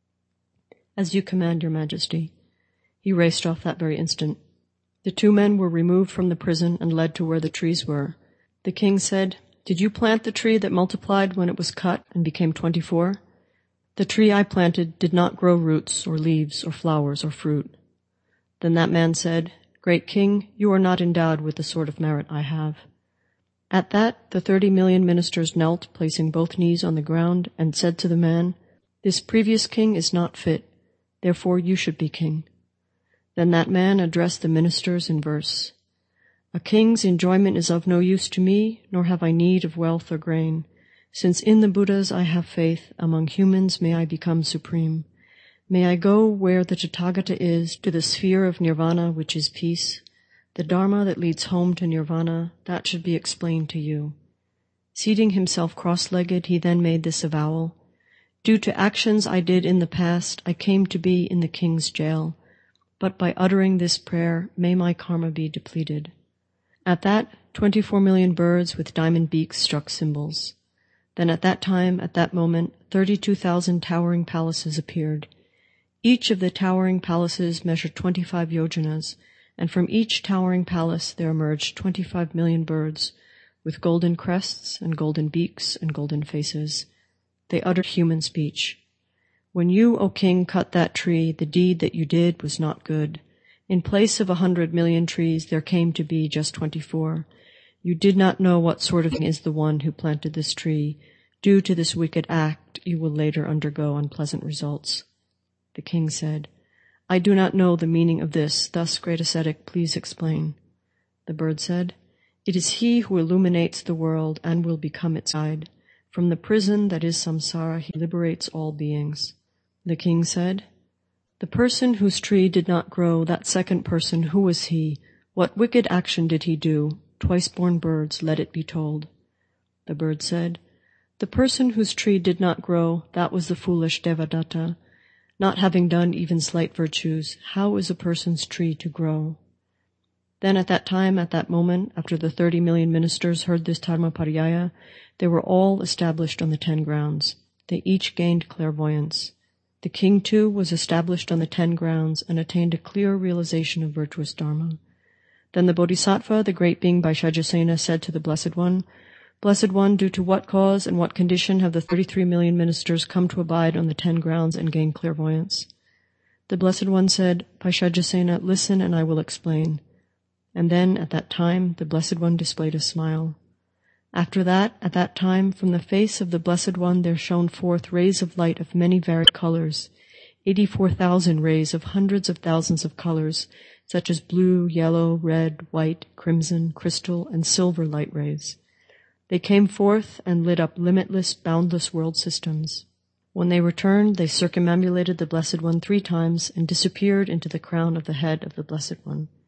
"As you command, your majesty." He raced off that very instant. The 2 men were removed from the prison and led to where the trees were. The king said, "Did you plant the tree that multiplied when it was cut and became 24? The tree I planted did not grow roots or leaves or flowers or fruit." Then that man said, "Great king, you are not endowed with the sort of merit I have." At that, the 30 million ministers knelt, placing both knees on the ground, and said to the man, "This previous king is not fit, therefore you should be king." Then that man addressed the ministers in verse, "A king's enjoyment is of no use to me, nor have I need of wealth or grain. Since in the Buddhas I have faith, among humans may I become supreme. May I go where the Tathagata is, to the sphere of nirvana, which is peace. The dharma that leads home to nirvana, that should be explained to you." Seating himself cross-legged, he then made this avowal, "Due to actions I did in the past, I came to be in the king's jail. But by uttering this prayer, may my karma be depleted." At that, 24 million birds with diamond beaks struck cymbals. Then at that time, at that moment, 32,000 towering palaces appeared. Each of the towering palaces measured 25 yojanas, and from each towering palace there emerged 25 million birds, with golden crests and golden beaks and golden faces. They uttered human speech. "When you, O king, cut that tree, the deed that you did was not good. In place of 100 million trees, there came to be just 24. You did not know what sort of thing is the one who planted this tree. Due to this wicked act, you will later undergo unpleasant results." The king said, I do not know the meaning of this, thus, great ascetic, please explain. The bird said, It is he who illuminates the world and will become its guide. From the prison that is samsara, he liberates all beings. The king said, The person whose tree did not grow, that second person, who was he? What wicked action did he do? Twice-born birds, let it be told. The bird said, The person whose tree did not grow, that was the foolish Devadatta. Not having done even slight virtues, how is a person's tree to grow? Then at that time, at that moment, after the 30 million ministers heard this Dharmapariyaya, they were all established on the 10 grounds. They each gained clairvoyance. The king, too, was established on the 10 grounds and attained a clear realization of virtuous dharma. Then the Bodhisattva, the great being Vaishajasena, said to the Blessed One, Blessed One, due to what cause and what condition have the 33 million ministers come to abide on the 10 grounds and gain clairvoyance? The Blessed One said, Vaishajasena, listen and I will explain. And then, at that time, the Blessed One displayed a smile. After that, at that time, from the face of the Blessed One there shone forth rays of light of many varied colors, 84,000 rays of hundreds of thousands of colors, such as blue, yellow, red, white, crimson, crystal, and silver light rays. They came forth and lit up limitless, boundless world systems. When they returned, they circumambulated the Blessed One 3 times and disappeared into the crown of the head of the Blessed One.